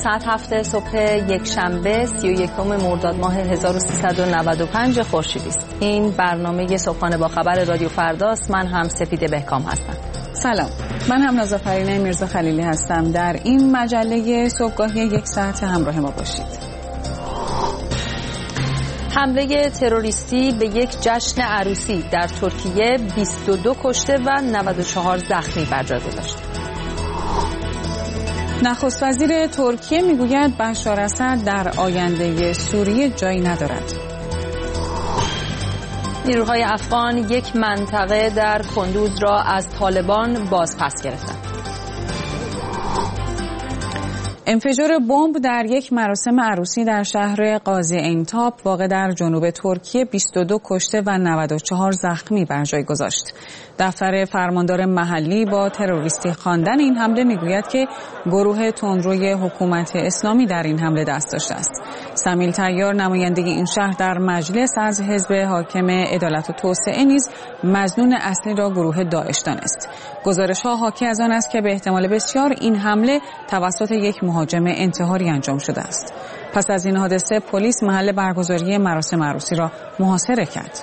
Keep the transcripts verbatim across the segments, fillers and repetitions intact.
ساعت هفت صبح یک شنبه سی و یکم مرداد ماه هزار و سیصد و نود و پنج خورشیدی است. این برنامه صبحانه با خبر رادیو فرداست. من هم سپیده بهکام هستم. سلام، من هم نازافرین میرزا خلیلی هستم. در این مجله صبحگاهی یک ساعت همراه ما باشید. حمله تروریستی به یک جشن عروسی در ترکیه، بیست و دو کشته و نود و چهار زخمی بر جای گذاشت. نخست وزیر ترکیه میگوید بشار اسد در آینده سوریه جایی ندارد. نیروهای افغان یک منطقه در کندوز را از طالبان باز پس گرفتند. انفجار بمب در یک مراسم عروسی در شهر قاضی عین‌تاب واقع در جنوب ترکیه بیست و دو کشته و نود و چهار زخمی بر جای گذاشت. دفتر فرماندار محلی با تروریستی خواندن این حمله میگوید که گروه تندروی حکومت اسلامی در این حمله دست داشته است. سمیل طیار نماینده این شهر در مجلس از حزب حاکم عدالت و توسعه نیز مظنون اصلی را گروه داعش دانست. گزارش‌ها حاکی از آن است که به احتمال بسیار این حمله توسط یک مهاجم انتحاری انجام شده است. پس از این حادثه پلیس محل برگزاری مراسم عروسی را محاصره کرد.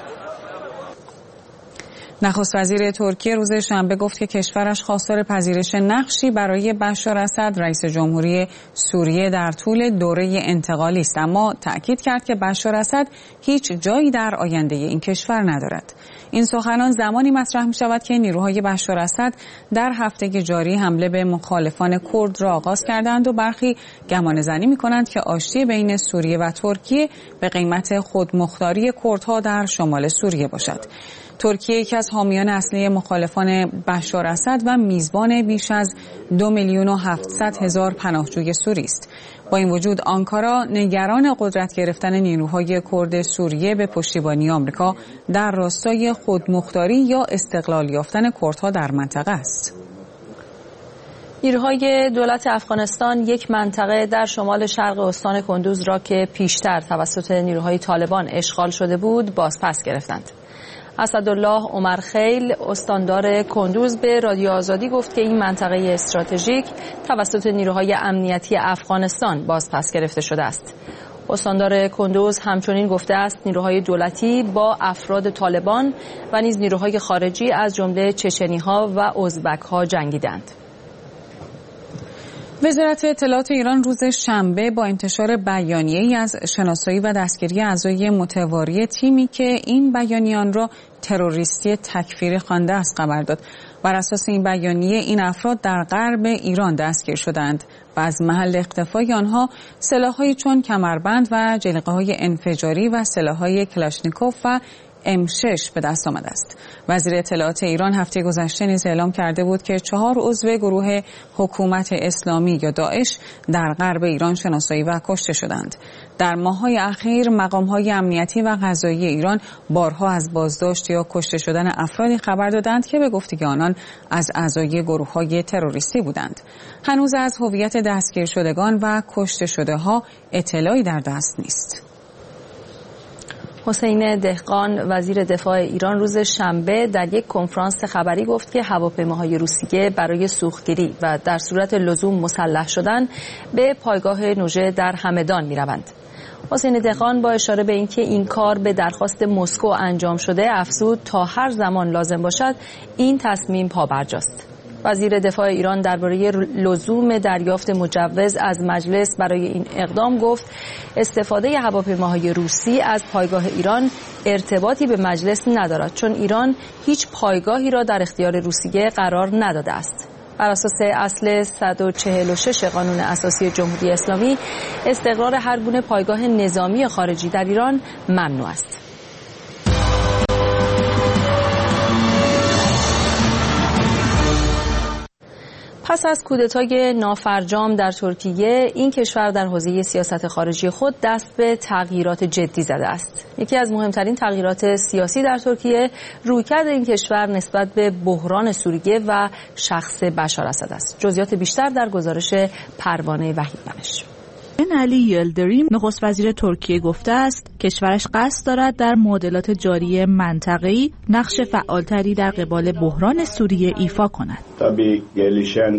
نخست وزیر ترکیه روز شنبه گفت که کشورش خواستار پذیرش نقشی برای بشار اسد رئیس جمهوری سوریه در طول دوره انتقالی است، اما تأکید کرد که بشار اسد هیچ جایی در آینده این کشور ندارد. این سخنان زمانی مطرح می شود که نیروهای بشار اسد در هفته جاری حمله به مخالفان کرد را آغاز کردند و برخی گمان زنی می کنند که آشتی بین سوریه و ترکیه به قیمت خودمختاری کردها در شمال سوریه باشد. ترکیه یکی از حامیان اصلی مخالفان بشار اسد و میزبان بیش از دو میلیون و هفتصد هزار پناهجوی سوری است. با این وجود آنکارا نگران قدرت گرفتن نیروهای کرد سوریه به پشتیبانی آمریکا در راستای خودمختاری یا استقلال یافتن کردها در منطقه است. نیروهای دولت افغانستان یک منطقه در شمال شرق استان کندوز را که پیشتر توسط نیروهای طالبان اشغال شده بود بازپس گرفتند. اسدالله عمر خیل استاندار کندوز به رادیو آزادی گفت که این منطقه استراتژیک توسط نیروهای امنیتی افغانستان بازپس گرفته شده است. استاندار کندوز همچنین گفته است نیروهای دولتی با افراد طالبان و نیز نیروهای خارجی از جمله چچنی‌ها و ازبک‌ها جنگیدند. وزارت اطلاعات ایران روز شنبه با انتشار بیانیه‌ای از شناسایی و دستگیری اعضای متواری تیمی که این بیانیه‌ان را تروریستی تکفیری خوانده است خبر داد. بر اساس این بیانیه این افراد در غرب ایران دستگیر شدند و از محل اختفای آنها سلاح‌هایی چون کمربند و جلیقه‌های انفجاری و سلاح‌های کلاشنیکوف و ام شش به دست آمده است. وزیر اطلاعات ایران هفته گذشته نیز اعلام کرده بود که چهار عضو گروه حکومت اسلامی یا داعش در غرب ایران شناسایی و کشته شدند. در ماه‌های اخیر مقام‌های امنیتی و قضایی ایران بارها از بازداشت یا کشته شدن افرادی خبر دادند که به گفته آنان از اعضای گروه‌های تروریستی بودند. هنوز از هویت دستگیر شدگان و کشته شده‌ها اطلاعی در دست نیست. حسین دهقان وزیر دفاع ایران روز شنبه در یک کنفرانس خبری گفت که هواپیماهای روسیه برای سوختگیری و در صورت لزوم مسلح شدن به پایگاه نوژه در همدان می‌روند. حسین دهقان با اشاره به اینکه این کار به درخواست مسکو انجام شده افزود تا هر زمان لازم باشد این تصمیم پابرجاست. وزیر دفاع ایران درباره لزوم دریافت مجوز از مجلس برای این اقدام گفت استفاده هواپیماهای روسی از پایگاه ایران ارتباطی به مجلس ندارد چون ایران هیچ پایگاهی را در اختیار روسیه قرار نداده است. بر اساس اصل صد و چهل و شش قانون اساسی جمهوری اسلامی استقرار هر گونه پایگاه نظامی خارجی در ایران ممنوع است. پس از کودتای نافرجام در ترکیه، این کشور در حوزه سیاست خارجی خود دست به تغییرات جدی زده است. یکی از مهمترین تغییرات سیاسی در ترکیه رویکرد این کشور نسبت به بحران سوریه و شخص بشار اسد است. جزئیات بیشتر در گزارش پروانه وحیدمنش. علی یلدریم نخست وزیر ترکیه گفته است کشورش قصد دارد در معادلات جاری منطقه‌ای نقش فعالتری در قبال بحران سوریه ایفا کند. tabii gelişen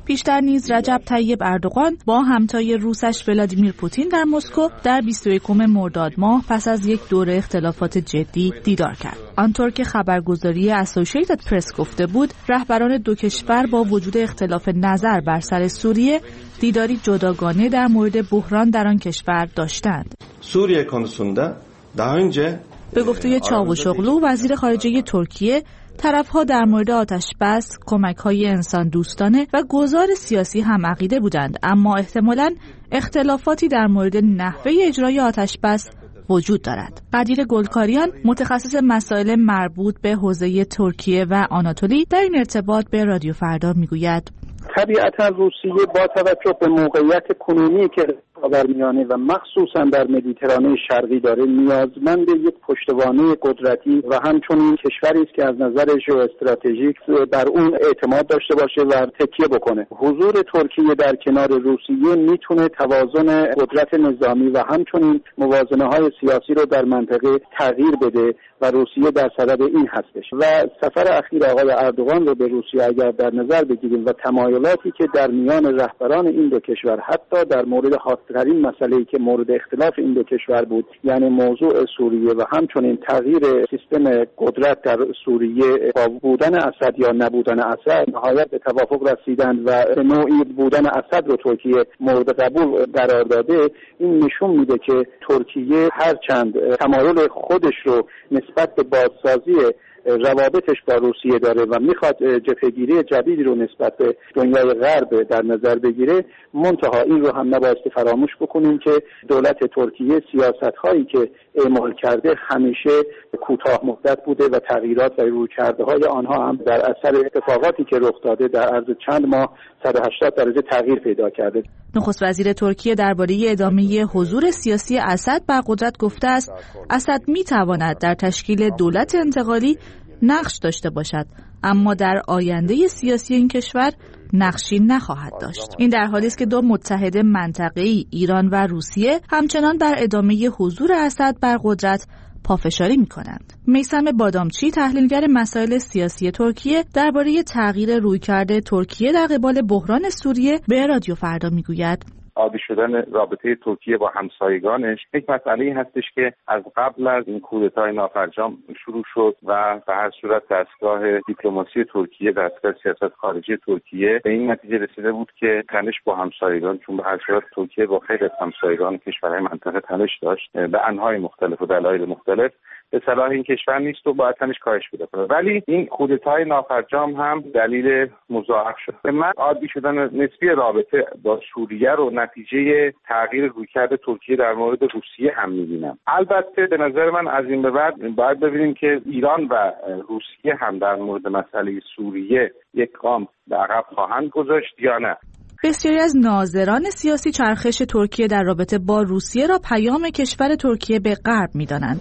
پیشتر نیز رجب طیب اردوغان با همتای روسش ولادیمیر پوتین در مسکو در بیست و یکم مرداد ماه پس از یک دوره اختلافات جدی دیدار کرد. آنطور که خبرگزاری اسوسییتد پرس گفته بود، رهبران دو کشور با وجود اختلاف نظر بر سر سوریه دیداری جداگانه در مورد بحران در آن کشور داشتند. سوریه konusunda daha önce به گفته چاوشوغلو وزیر خارجه ترکیه، طرفها در مورد آتش‌بس، کمک‌های انسان دوستانه و گذار سیاسی هم عقیده بودند، اما احتمالاً اختلافاتی در مورد نحوه اجرای آتش‌بس وجود دارد. قدیر گلکاریان، متخصص مسائل مربوط به حوزه ترکیه و آناتولی، در این ارتباط به رادیو فردا میگوید: طبیعتا روسیه با توجه به موقعیت کنونی که خاورمیانه و مخصوصا در مدیترانه شرقی داره، نیازمند یک پشتوانه قدرتی و همچنین کشوری است که از نظر ژئواستراتژیک بر اون اعتماد داشته باشه و تکیه بکنه. حضور ترکیه در کنار روسیه میتونه توازن قدرت نظامی و همچنین موازنه‌های سیاسی رو در منطقه تغییر بده و روسیه در صدد این هستش. و سفر اخیر آقای اردوغان رو به روسیه اگر در نظر بگیریم و تمایلاتی که در میان رهبران این دو کشور، حتی در مورد حادترین مسئله‌ای که مورد اختلاف این دو کشور بود، یعنی موضوع سوریه و همچنین تغییر سیستم قدرت در سوریه با بودن اسد یا نبودن اسد، نهایت به توافق رسیدند و به نوعی بودن اسد رو ترکیه مورد قبول قرار داده. این نشون میده که ترکیه هرچند تمایل خودش رو نسبت به بازسازی روابطش با روسیه داره و میخواد جبهه‌گیری جدیدی رو نسبت به دنیای غرب در نظر بگیره، منتها این رو هم نباید فراموش بکنیم که دولت ترکیه سیاست‌هایی که اعمال کرده همیشه کوتاه مدت بوده و تغییرات و رویکردهای آنها هم در اثر اتفاقاتی که رخ داده در عرض چند ماه صد و هشتاد درجه تغییر پیدا کرده. نخست وزیر ترکیه درباره ادامه حضور سیاسی اسد بر قدرت گفته است: اسد میتواند در تشکیل دولت انتقالی نقش داشته باشد، اما در آینده سیاسی این کشور نقشی نخواهد داشت. این در حالی است که دو متحد منطقه‌ای، ایران و روسیه، همچنان بر ادامه حضور اسد بر قدرت پافشاری می‌کنند. میثم بادامچی، تحلیلگر مسائل سیاسی ترکیه، درباره تغییر رویکرد ترکیه در قبال بحران سوریه به رادیو فردا میگوید: عادی شدن رابطه ترکیه با همسایگانش یک مسئله هستش که از قبل از این کودتای نافرجام شروع شد و به هر صورت دستگاه دیپلماسی ترکیه، دستگاه سیاست خارجی ترکیه به این نتیجه رسیده بود که تنش با همسایگان، چون به هر صورت ترکیه با خیلی از همسایگان کشورهای منطقه تنش داشت به انواع مختلف و دلایل مختلف، به صلاح این کشور نیست و باید تنش کاهش پیدا کنه. ولی این کودتای نافرجام هم دلیل مضاعف شد. من عادی شدن نسبی رابطه با سوریه رو نتیجه تغییر رویکرد ترکیه در مورد روسیه هم می‌بینم. البته به نظر من از این به بعد باید ببینیم که ایران و روسیه هم در مورد مسئله سوریه یک گام به عقب خواهند گذاشت یا نه. بسیاری از ناظران سیاسی چرخش ترکیه در رابطه با روسیه را پیام کشور ترکیه به غرب می‌دانند.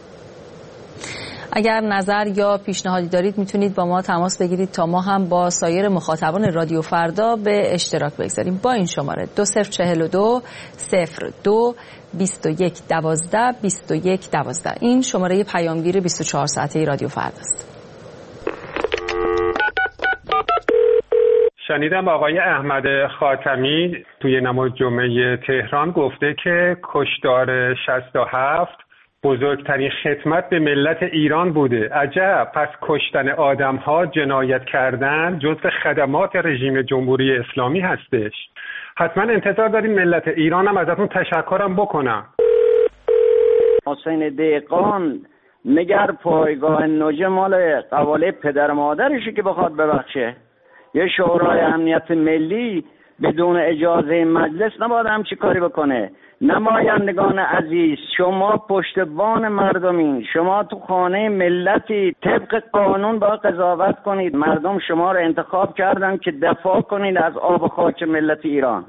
اگر نظر یا پیشنهادی دارید میتونید با ما تماس بگیرید تا ما هم با سایر مخاطبان رادیو فردا به اشتراک بگذاریم. با این شماره دو صفر چهل و دو صفر دو بیست و یک دوازده بیست و یک دوازده. این شماره پیامگیر بیست و چهار ساعته رادیو فردا است. شنیدم آقای احمد خاتمی توی نماز جمعه تهران گفته که کشتار شصت و هفت بزرگترین خدمت به ملت ایران بوده. عجب، پس کشتن آدم‌ها، جنایت کردن جزو خدمات رژیم جمهوری اسلامی هستش. حتما انتظار داریم ملت ایران هم ازتون تشکرم بکنم. حسین دهقان مگر پایگاه نوجه مال قواله پدر مادرشه که بخواد ببخشه؟ یه شورای امنیت ملی بدون اجازه مجلس نباید همچی کاری بکنه. نمایندگان عزیز، شما پشتبان مردمین، شما تو خانه ملتی، طبق قانون باید قضاوت کنید. مردم شما رو انتخاب کردن که دفاع کنید از آب و خاک ملت ایران.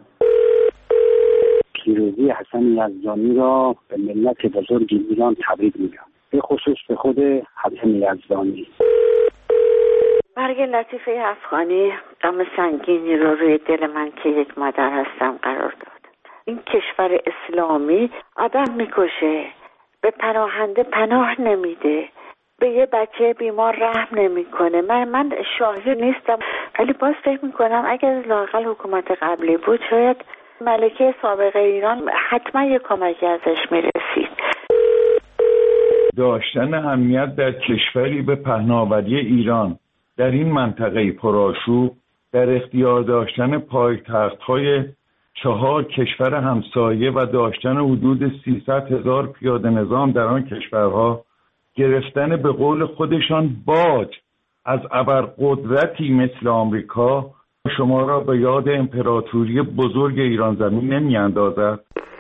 پیروزی حسن یزدانی را به ملت بزرگ ایران تبریک میگم، به خصوص به خود حسن یزدانی. مرگ لطیفه افغانی غم سنگینی رو روی دل من که یک مادر هستم قرار داد. این کشور اسلامی آدم میکشه، به پناهنده پناه نمیده، به یه بچه بیمار رحم نمیکنه. من من شاهد نیستم ولی باز فکر میکنم اگر لااقل حکومت قبلی بود شاید ملکه سابق ایران حتما یک کمکی ازش میرسید. داشتن امنیت در کشوری به پهناوری ایران در این منطقه پرآشوب، در اختیار داشتن پایتخت‌های چهار کشور همسایه و داشتن حدود سیصد هزار پیاده نظام در آن کشورها، گرفتن به قول خودشان باج از ابرقدرتی مثل آمریکا شما را به یاد امپراتوری بزرگ ایران زمین نمی اندازد؟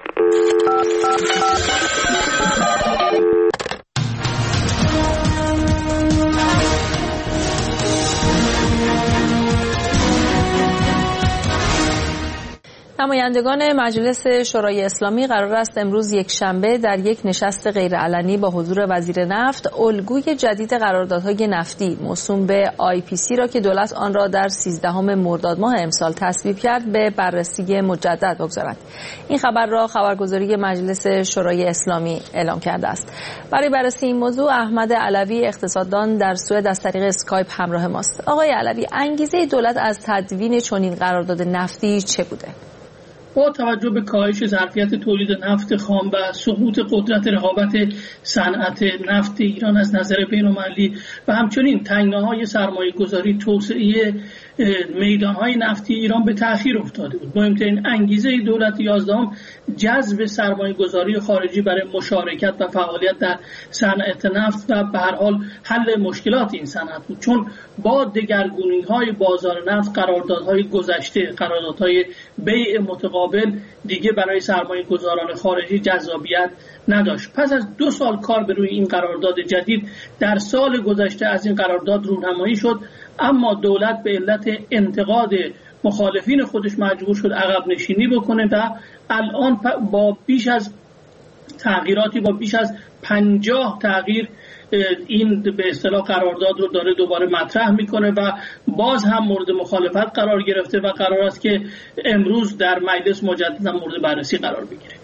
نمایندگان مجلس شورای اسلامی قرار است امروز یک شنبه در یک نشست غیرعلنی با حضور وزیر نفت الگوی جدید قراردادهای نفتی موسوم به آی پی سی را که دولت آن را در سیزدهم مرداد ماه امسال تصویب کرد به بررسی مجدد بگذارد. این خبر را خبرگزاری مجلس شورای اسلامی اعلام کرده است. برای بررسی این موضوع احمد علوی اقتصاددان در سوئد از طریق اسکایپ همراه ماست. آقای علوی، انگیزه دولت از تدوین چنین قرارداد نفتی چه بوده؟ با توجه به کاهش ظرفیت تولید نفت خام و سقوط قدرت رقابت صنعت نفت ایران از نظر بین‌المللی و همچنین تنگناهای سرمایه‌گذاری، توسعه میدانهای نفتی ایران به تأخیر افتاده بود. مهمترین انگیزه دولت یازدهم جذب سرمایه‌گذاری خارجی برای مشارکت و فعالیت در صنعت نفت و به هر حال حل مشکلات این صنعت بود، چون با دگرگونی‌های بازار نفت قراردادهای گذشته، قراردادهای بیع متقابل دیگه برای سرمایه‌گذاران خارجی جذابیت نداشت. پس از دو سال کار به روی این قرارداد جدید در سال گذشته از این قرارداد رونمایی شد، اما دولت به علت انتقاد مخالفین خودش مجبور شد عقب نشینی بکنه و الان با بیش از تغییراتی با بیش از پنجاه تغییر این به اصطلاح قرارداد رو داره دوباره مطرح میکنه و باز هم مورد مخالفت قرار گرفته و قرار است که امروز در مجلس مجددا مورد بررسی قرار بگیره.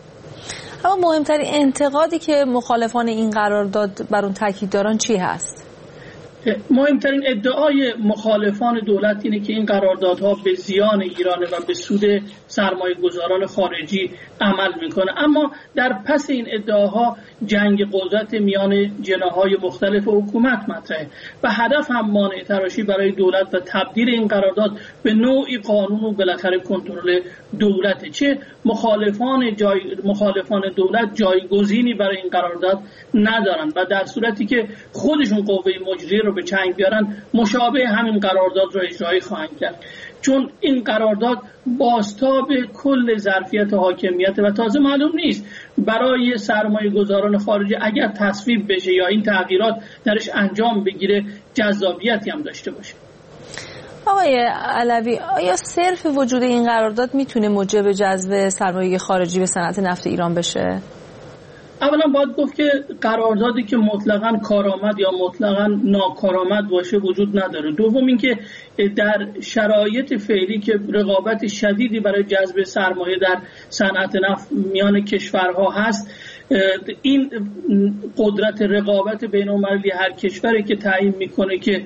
اما مهمترین انتقادی که مخالفان این قرارداد بر اون تاکید دارن چی هست؟ مهمترین ادعای مخالفان دولت اینه که این قراردادها به زیان ایرانه و به سود سرمایه گذاران خارجی عمل میکنه، اما در پس این ادعاها جنگ قدرت میان جناحهای مختلف حکومت مطرحه و هدف هم مانع تراشی برای دولت و تبدیل این قرارداد به نوعی قانون و بالاخره کنترل دولت. چه مخالفان جای مخالفان دولت جایگزینی برای این قرارداد ندارن و در صورتی که خودشون قوه مجریه رو به چنگ بیارن مشابه همین قرارداد رو اجرایی خواهند کرد، چون این قرارداد بازتاب کل ظرفیت حاکمیت و تازه معلوم نیست برای سرمایه گذاران خارجی اگر تصویب بشه یا این تغییرات درش انجام بگیره جذابیتی هم داشته باشه. آقای علوی، آیا صرف وجود این قرارداد میتونه موجب جذب سرمایه خارجی به صنعت نفت ایران بشه؟ اولا باید گفت که قراردادی که مطلقاً کارآمد یا مطلقاً ناکارآمد باشه وجود نداره. دوم اینکه در شرایط فعلی که رقابت شدیدی برای جذب سرمایه در صنعت نفت میان کشورها هست، این قدرت رقابت بین‌المللی هر کشوری که تعیین میکنه که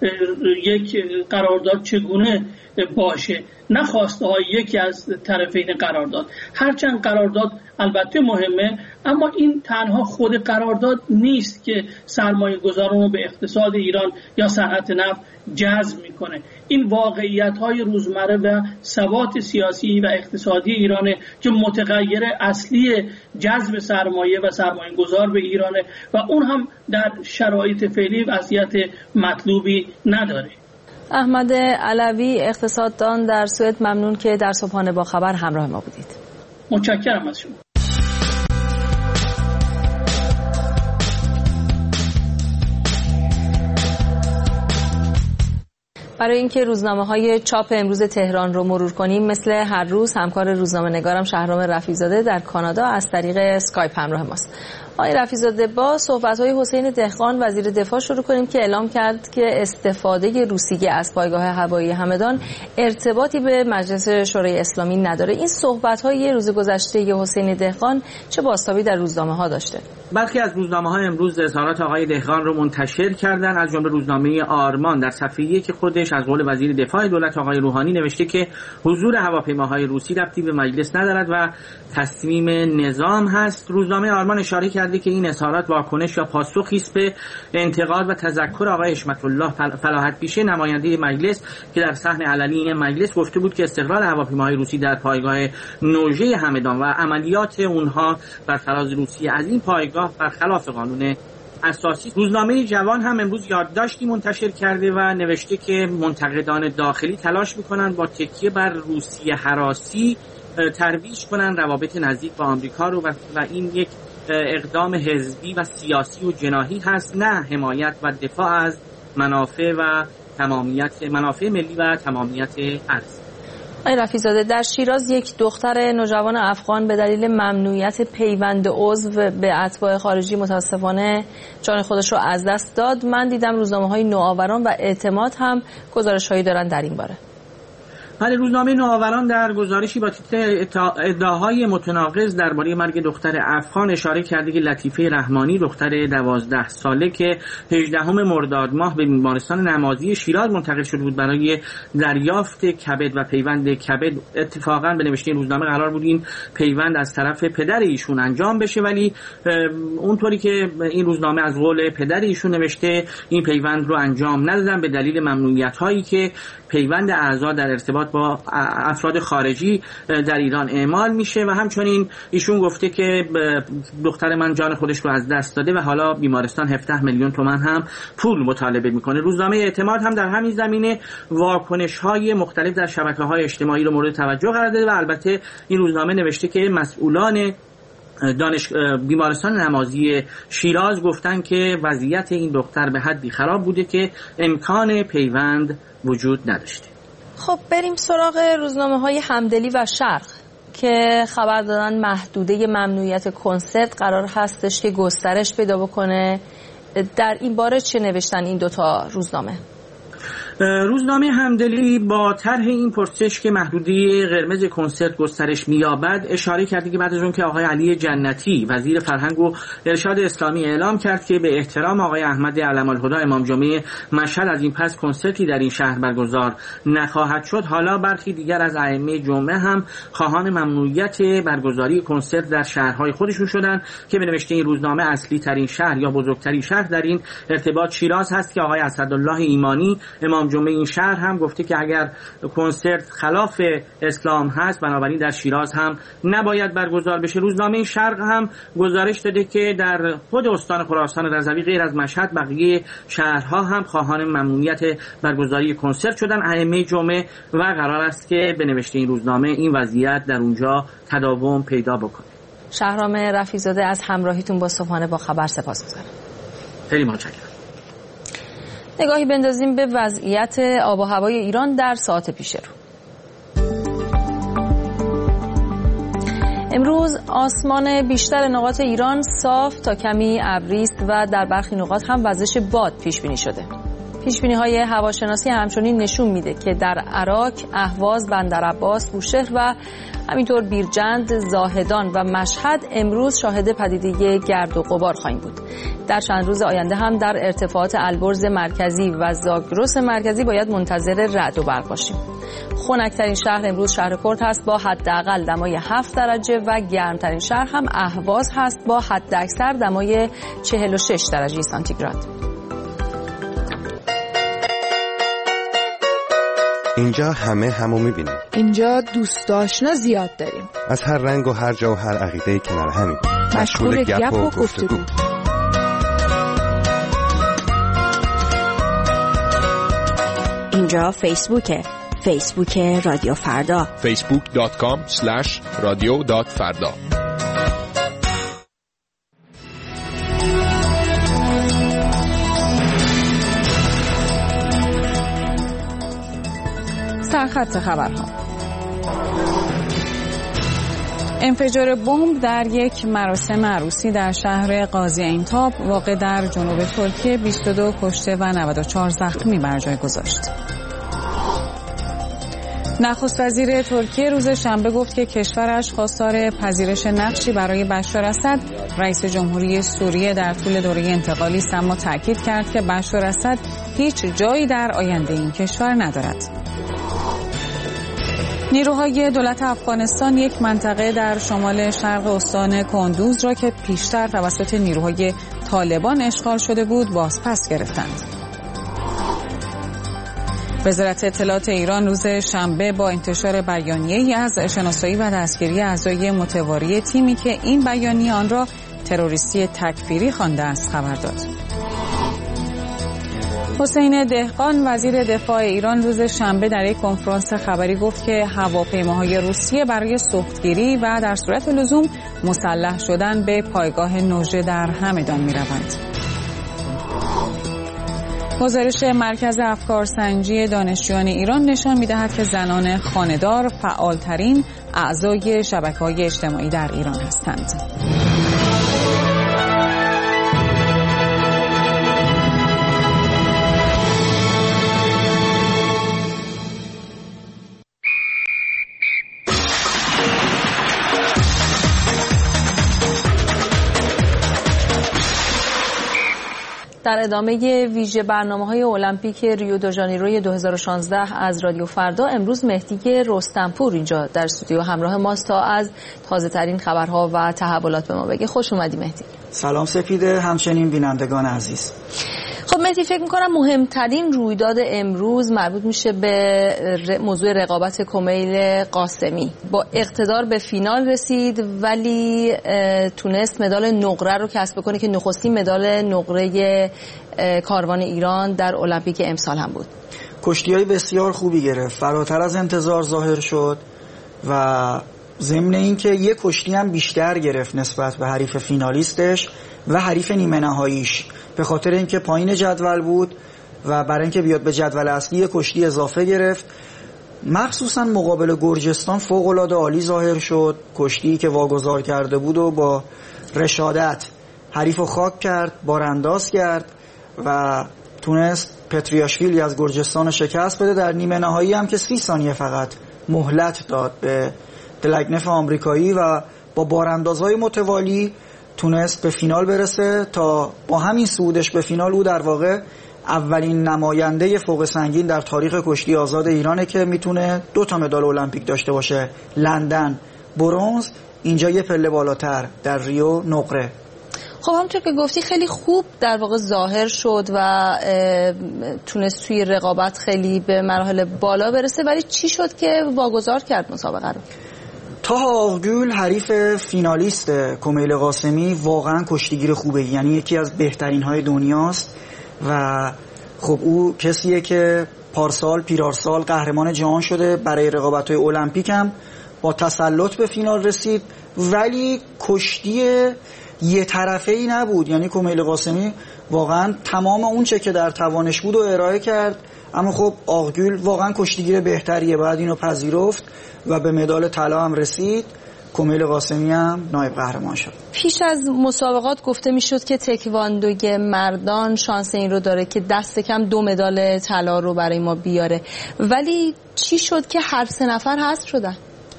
یک قرارداد چگونه باشه، نه خواسته های یکی از طرفین قرارداد. هرچند قرارداد البته مهمه، اما این تنها خود قرارداد نیست که سرمایه گذاران رو به اقتصاد ایران یا صنعت نفت جذب میکنه. این واقعیت های روزمره و ثبات سیاسی و اقتصادی ایرانه که متغیر اصلی جذب سرمایه و سرمایه گذار به ایرانه و اون هم در شرایط فعلی وضعیت مطلوبی نداره. احمد علوی اقتصاددان در سوئد، ممنون که در صبحانه با خبر همراه ما بودید. متشکرم از شما. برای اینکه روزنامه‌های چاپ امروز تهران رو مرور کنیم، مثل هر روز همکار روزنامه‌نگارم شهرام رفیع‌زاده در کانادا از طریق اسکایپ همراه ماست. آقای رفیع‌زاده، با صحبت‌های حسین دهقان وزیر دفاع شروع کنیم که اعلام کرد که استفاده روسیه از پایگاه هوایی همدان ارتباطی به مجلس شورای اسلامی نداره. این صحبت‌های روز گذشته حسین دهقان چه بازتابی در روزنامه‌ها داشته؟ برخی از روزنامه‌ها امروز اظهارات آقای دهقان رو منتشر کردن، از جمله روزنامه آرمان در صفحه یک خودش از قول وزیر دفاع دولت آقای روحانی نوشته که حضور هواپیماهای روسی ربطی به مجلس ندارد و تصمیم نظام هست. روزنامه آرمان اشاره کرده که این اظهارات واکنش یا پاسخی است به انتقاد و تذکر آقای حشمت الله فلاحت پیشه نماینده مجلس که در صحن علنی مجلس گفته بود که استقرار هواپیماهای روسی در پایگاه نوژه همدان و عملیات اونها بر فراز روسیه از این پایگاه برخلاف قانون اساسی. روزنامه جوان هم امروز یادداشتی منتشر کرده و نوشته که منتقدان داخلی تلاش میکنند با تکیه بر روسیه هراسی ترویج کنند روابط نزدیک با آمریکا رو و این یک اقدام حزبی و سیاسی و جناحی هست، نه حمایت و دفاع از منافع و تمامیت منافع ملی و تمامیت ارضی. آقای رفیع‌زاده، در شیراز یک دختر نوجوان افغان به دلیل ممنوعیت پیوند عضو به اتباع خارجی متاسفانه جان خودش رو از دست داد. من دیدم روزنامه‌های نوآوران و اعتماد هم گزارش‌هایی دارن در این باره. بله، روزنامه نوآوران در گزارشی با تیتر ادعاهای متناقض درباره مرگ دختر افغان اشاره کرده که لطیفه رحمانی دختر دوازده ساله که هجدهم مرداد ماه به بیمارستان نمازی شیراز منتقل شده بود برای دریافت کبد و پیوند کبد، اتفاقا به نوشته روزنامه قرار بود این پیوند از طرف پدر ایشون انجام بشه، ولی اونطوری که این روزنامه از قول پدر ایشون نوشته این پیوند رو انجام ندادن به دلیل ممنوعیت‌هایی که پیوند اعضا در ارتباط با افراد خارجی در ایران اعمال میشه و همچنین ایشون گفته که دختر من جان خودش رو از دست داده و حالا بیمارستان هفده میلیون تومان هم پول مطالبه میکنه. روزنامه اعتماد هم در همین زمینه واکنش‌های مختلف در شبکه‌های اجتماعی رو مورد توجه قرار داده و البته این روزنامه نوشته که مسئولان دانش بیمارستان نمازی شیراز گفتن که وضعیت این دختر به حدی خراب بوده که امکان پیوند وجود نداشته. خب بریم سراغ روزنامه‌های همدلی و شرق که خبر دادن محدوده ممنوعیت کنسرت قرار هستش که گسترش پیدا بکنه. در این باره چه نوشتن این دوتا روزنامه؟ روزنامه همدلی با طرح این پرسش که محدوده قرمز کنسرت گسترش می‌یابد اشاره کرده که بعد از اون که آقای علی جنتی وزیر فرهنگ و ارشاد اسلامی اعلام کرد که به احترام آقای احمد علم‌الهدی امام جمعه مشهد از این پس کنسرتی در این شهر برگزار نخواهد شد، حالا برخی دیگر از ائمه جمعه هم خواهان ممنوعیت برگزاری کنسرت در شهرهای خودشون شدن که به نوشته این روزنامه اصلی ترین شهر یا بزرگترین شهر در این ارتباط شیراز هست که آقای اسدالله ایمانی امام جمعه این شهر هم گفته که اگر کنسرت خلاف اسلام هست بنابراین در شیراز هم نباید برگزار بشه. روزنامه شرق هم گزارش داده که در خود استان خراسان رضوی غیر از مشهد بقیه شهرها هم خواهان ممنوعیت برگزاری کنسرت شدن ائمه جمعه و قرار است که به نوشته این روزنامه این وضعیت در اونجا تداوم پیدا بکنه. شهرام رفیع‌زاده از همراهیتون با صبحانه با خبر سپاسگزارم. خیلی متشکرم. نگاهی بندازیم به وضعیت آب و هوای ایران در ساعت پیش رو. امروز آسمان بیشتر نقاط ایران صاف تا کمی ابری است و در برخی نقاط هم وزش باد پیش بینی شده. پیش بینی های هواشناسی همچنین نشون میده که در عراق، اهواز، بندرعباس، بوشهر و همینطور بیرجند، زاهدان و مشهد امروز شاهد پدیده گرد و غبار خواهیم بود. در چند روز آینده هم در ارتفاعات البرز مرکزی و زاگرس مرکزی باید منتظر رعد و برق باشیم. خنک‌ترین شهر امروز شهر کرد هست با حداقل دمای هفت درجه و گرمترین شهر هم اهواز هست با حداکثر دمای چهل و شش درجه سانتیگراد. اینجا همه همو میبینیم. اینجا دوست آشنا زیاد داریم. از هر رنگ و هر جا و هر عقیده کنار همیم. مشغول گپ و گفتگو. اینجا فیسبوکه. فیسبوک رادیو فردا. فیسبوک دات کام اسلش رادیو دات فردا. سرخط خبرها. انفجار بمب در یک مراسم عروسی در شهر قاضی عین‌تاب واقع در جنوب ترکیه بیست و دو کشته و نود و چهار زخمی بر جای گذاشت. نخست وزیر ترکیه روز شنبه گفت که کشورش خواستار پذیرش نقشی برای بشار اسد رئیس جمهوری سوریه در طول دوره انتقالی است، اما تاکید کرد که بشار اسد هیچ جایی در آینده این کشور ندارد. نیروهای دولت افغانستان یک منطقه در شمال شرق استان کندوز را که پیشتر توسط نیروهای طالبان اشغال شده بود بازپس گرفتند. وزارت اطلاعات ایران روز شنبه با انتشار بیانیه‌ای از شناسایی و دستگیری اعضای متواری تیمی که این بیانیه آن را تروریستی تکفیری خوانده است خبر داد. حسین دهقان وزیر دفاع ایران روز شنبه در یک کنفرانس خبری گفت که هواپیماهای روسیه برای سوختگیری و در صورت لزوم مسلح شدن به پایگاه نوژه در همدان می‌روند. گزارش مرکز افکارسنجی دانشجویان ایران نشان می‌دهد که زنان خانه‌دار فعالترین اعضای شبکه‌های اجتماعی در ایران هستند. در ادامه ویژه برنامه‌های المپیک ریو دو ژانیروی دو هزار و شانزده از رادیو فردا امروز مهدی رستمپور اینجا در استودیو همراه ماست تا از تازه‌ترین خبرها و تحولات به ما بگه. خوش اومدی مهدی. سلام سپیده، همچنین بینندگان عزیز. خب مهدی، فکر می‌کنم مهمترین رویداد امروز مربوط میشه به موضوع رقابت کمیل قاسمی. با اقتدار به فینال رسید ولی تونست مدال نقره رو کسب کنه که نخستین مدال نقره کاروان ایران در المپیک امسال هم بود. کشتی‌های بسیار خوبی گرفت، فراتر از انتظار ظاهر شد و ضمن اینکه یک کشتی هم بیشتر گرفت نسبت به حریف فینالیستش و حریف نیمه نهاییش، به خاطر اینکه پایین جدول بود و برای اینکه بیاد به جدول اصلی یک کشتی اضافه گرفت. مخصوصا مقابل گرجستان فوق‌العاده عالی ظاهر شد، کشتی که واگذار کرده بود و با رشادت حریف رو خاک کرد، بارانداز کرد و تونست پتریاشویلی از گرجستان شکست بده. در نیمه نهایی هم که سی ثانیه فقط مهلت داد به دلگنف آمریکایی و با باراندازهای متوالی تونست به فینال برسه. تا با همین صعودش به فینال او در واقع اولین نماینده فوق سنگین در تاریخ کشتی آزاد ایرانه که میتونه دو تا مدال المپیک داشته باشه، لندن برنز، اینجا یه پله بالاتر در ریو نقره. خب همونطور که گفتی خیلی خوب در واقع ظاهر شد و تونست توی رقابت خیلی به مراحل بالا برسه، ولی چی شد که واگذار کرد مسابقه رو؟ طاها آقگول حریف فینالیست کمیل قاسمی واقعا کشتیگیر خوبه، یعنی یکی از بهترین های دنیاست و خب او کسیه که پارسال پیرارسال قهرمان جهان شده، برای رقابت‌های المپیک هم با تسلط به فینال رسید، ولی کشتی یه طرفه‌ای نبود. یعنی کمیل قاسمی واقعا تمام اون چه که در توانش بود و ارائه کرد، اما خب آقگول واقعا کشتیگیر بهتریه، بعد اینو پذیرفت و به مدال طلا هم رسید. کمیل قاسمی هم نایب قهرمان شد. پیش از مسابقات گفته میشد که تکواندوی مردان شانس این رو داره که دست کم دو مدال طلا رو برای ما بیاره، ولی چی شد که هر سه نفر حذف شدن؟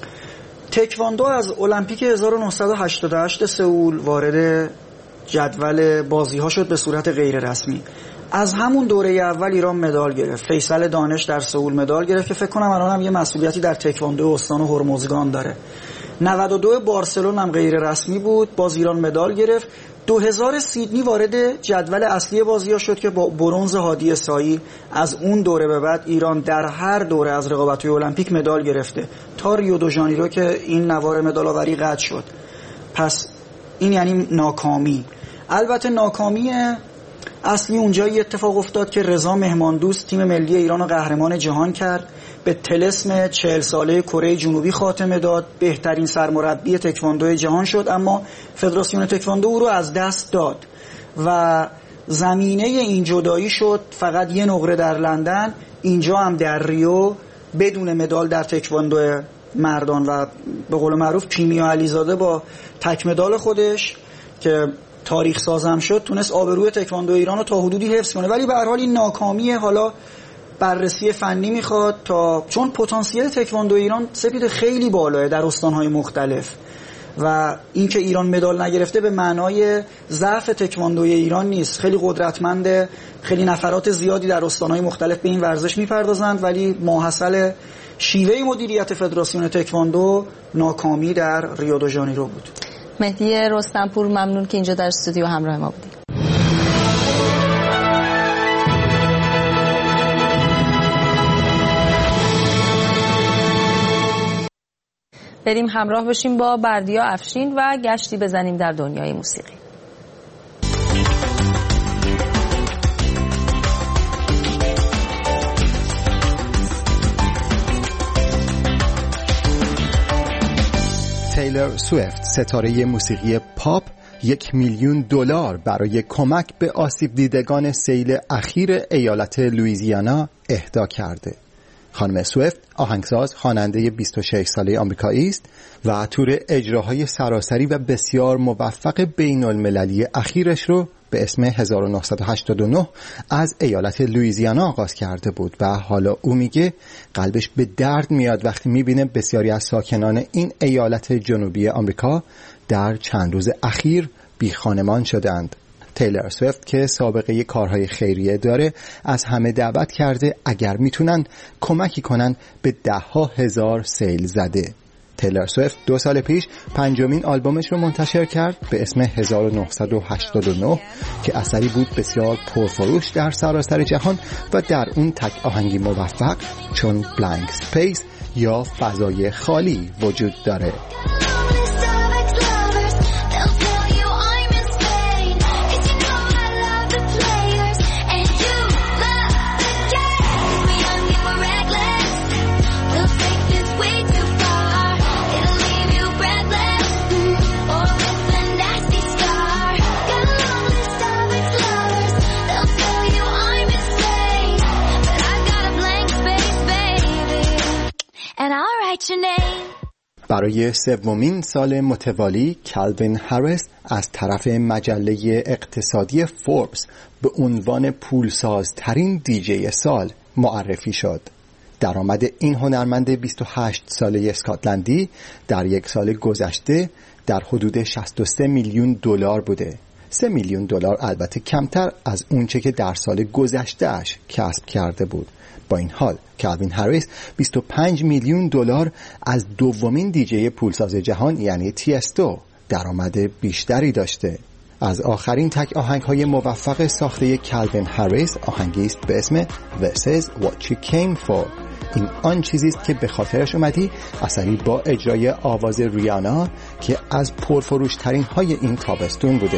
تکواندو از المپیک هزار و نهصد و هشتاد و هشت سئول وارد جدول بازی ها شد به صورت غیر رسمی. از همون دوره اول ایران مدال گرفت. فیصل دانش در سئول مدال گرفت که فکر کنم الان هم یه مسئولیتی در تکواندو استان هرمزگان داره. نود و دو بارسلون هم غیر رسمی بود، باز ایران مدال گرفت. دو هزار سیدنی وارد جدول اصلی بازی‌ها شد که با برنز هادی سایی از اون دوره به بعد ایران در هر دوره از رقابت‌های المپیک مدال گرفته تا ریو دو ژانیرو که این نوار مدال‌آوری قطع شد. پس این یعنی ناکامی. البته ناکامی اصلی اونجایی اتفاق افتاد که رضا مهماندوست تیم ملی ایران رو قهرمان جهان کرد، به طلسم چهل ساله کره جنوبی خاتمه داد، بهترین سرمربی تکواندو جهان شد، اما فدراسیون تکواندو او رو از دست داد و زمینه این جدایی شد فقط یه نقره در لندن، اینجا هم در ریو بدون مدال در تکواندو مردان و به قول معروف کیمیا علیزاده با تک مدال خودش که تاریخ سازم شد تونست آبروی تکواندو ایران رو تا حدودی حفظ کنه، ولی به هر حال این ناکامیه. حالا بررسی فنی میخواد تا چون پتانسیل تکواندو ایران سپید خیلی بالاه در استانهای مختلف و اینکه ایران مدال نگرفته به معنای ضعف تکواندوی ایران نیست. خیلی قدرتمنده، خیلی نفرات زیادی در استانهای مختلف به این ورزش میپردازند، ولی ماحصل شیوه مدیریت فدراسیون تکواندو ناکامی در ریو دو ژانیرو بود. مهدی رستمپور، ممنون که اینجا در استودیو همراه ما بودید. بریم همراه بشیم با بردیا افشین و گشتی بزنیم در دنیای موسیقی. تیلر سویفت، ستاره موسیقی پاپ، یک میلیون دلار برای کمک به آسیب دیدگان سیل اخیر ایالت لوئیزیانا اهدا کرده. خانم سویفت آهنگساز، خواننده بیست و شش ساله آمریکایی است و تور اجراهای سراسری و بسیار موفق بین المللی اخیرش رو به اسم هزار و نهصد و هشتاد و نه از ایالت لوئیزیانا آغاز کرده بود و حالا او میگه قلبش به درد میاد وقتی میبینه بسیاری از ساکنان این ایالت جنوبی آمریکا در چند روز اخیر بی خانمان شدند. تیلر سویفت که سابقه کارهای خیریه داره از همه دعوت کرده اگر میتونن کمکی کنن به ده ها هزار سیل زده. تیلر سویفت دو سال پیش پنجمین آلبومش رو منتشر کرد به اسم هزار و نهصد و هشتاد و نه که اثری بود بسیار پرفروش در سراسر جهان و در اون تک آهنگی موفق چون بلانک اسپیس یا فضای خالی وجود داره. برای سومین سال متوالی کالوین هریس از طرف مجله اقتصادی فوربس به عنوان پولسازترین دیجی سال معرفی شد. درآمد این هنرمند بیست و هشت ساله اسکاتلندی در یک سال گذشته در حدود شصت و سه میلیون دلار بوده. سه میلیون دلار البته کمتر از اونچه که در سال گذشته اش کسب کرده بود. با این حال کالوین هریس بیست و پنج میلیون دلار از دومین دیجی پولساز جهان یعنی تیستو درآمد بیشتری داشته. از آخرین تک آهنگ‌های موفق ساخته کالوین هریس آهنگی است به اسم This is what you came for. این آن چیزی است که به خاطرش اومدی، اثری با اجرای آواز ریانا که از پرفروش‌ترین های این تابستون بوده.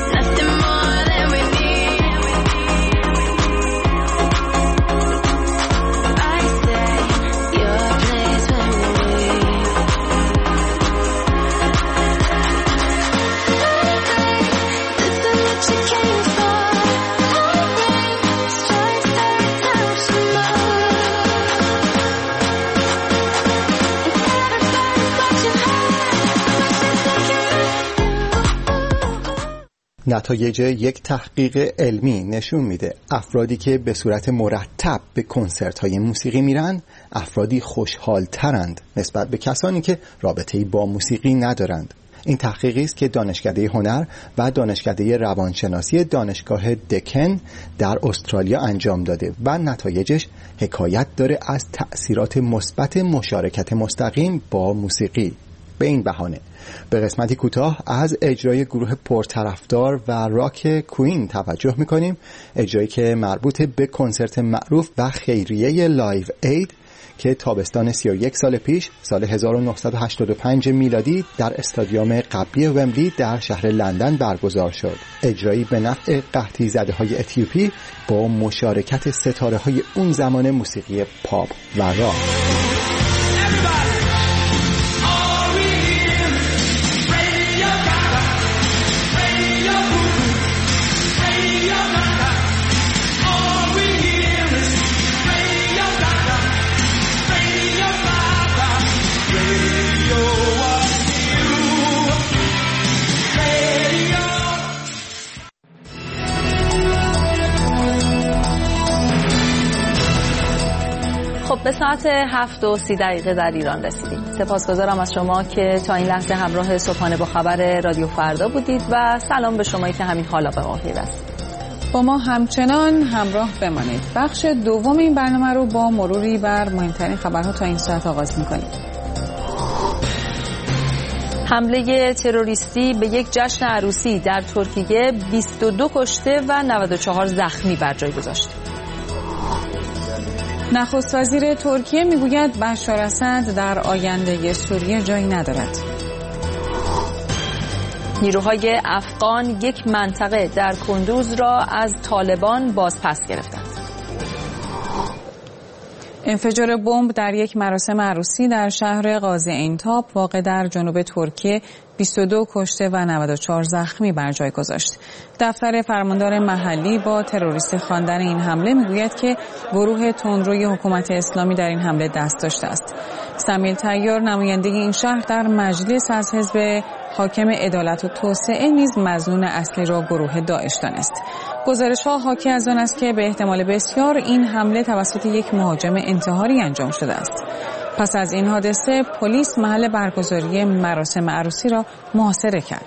نتایج یک تحقیق علمی نشون میده افرادی که به صورت مرتب به کنسرت‌های موسیقی میرن افرادی خوشحال‌ترند نسبت به کسانی که رابطه‌ای با موسیقی ندارند. این تحقیقی است که دانشکده هنر و دانشکده روانشناسی دانشگاه دکن در استرالیا انجام داده و نتایجش حکایت داره از تأثیرات مثبت مشارکت مستقیم با موسیقی. به این بهانه به قسمتی کوتاه از اجرای گروه پرطرفدار و راک کوین توجه میکنیم، اجرایی که مربوط به کنسرت معروف و خیریه لایو اید که تابستان سی و یک سال پیش سال هزار و نهصد و هشتاد و پنج میلادی در استادیوم قبلی ومبلی در شهر لندن برگزار شد. اجرایی به نفع قحطی زده های اتیوپی با مشارکت ستاره های اون زمان موسیقی پاپ و راک. Radio خب به ساعت هفت و سی دقیقه در ایران رسیدیم. سپاسگزارم از شما که تا این لحظه همراه صبحانه با خبر رادیو فردا بودید و سلام به شمایی که همین حالا به ما پیوستید. با ما همچنان همراه بمانید. بخش دوم این برنامه رو با مروری بر مهمترین خبرها تا این ساعت آغاز می‌کنیم. حمله تروریستی به یک جشن عروسی در ترکیه بیست و دو کشته و نود و چهار زخمی بر جای گذاشت. نخست وزیر ترکیه میگوید بشار اسد در آینده سوریه جایی ندارد. نیروهای افغان یک منطقه در کندوز را از طالبان بازپس گرفتند. انفجار بمب در یک مراسم عروسی در شهر غازی اینتاب واقع در جنوب ترکیه بیست و دو کشته و نود و چهار زخمی بر جای گذاشت. دفتر فرماندار محلی با تروریستی خواندن این حمله میگوید که گروه تندروی حکومت اسلامی در این حمله دست داشته است. سمیل طیار نماینده این شهر در مجلس از حزب حاکم عدالت و توسعه نیز مظنون اصلی را گروه داعش دانست. گزارش‌ها حاکی از آن است که به احتمال بسیار این حمله توسط یک مهاجم انتحاری انجام شده است. پس از این حادثه پلیس محل برگزاری مراسم عروسی را محاصره کرد.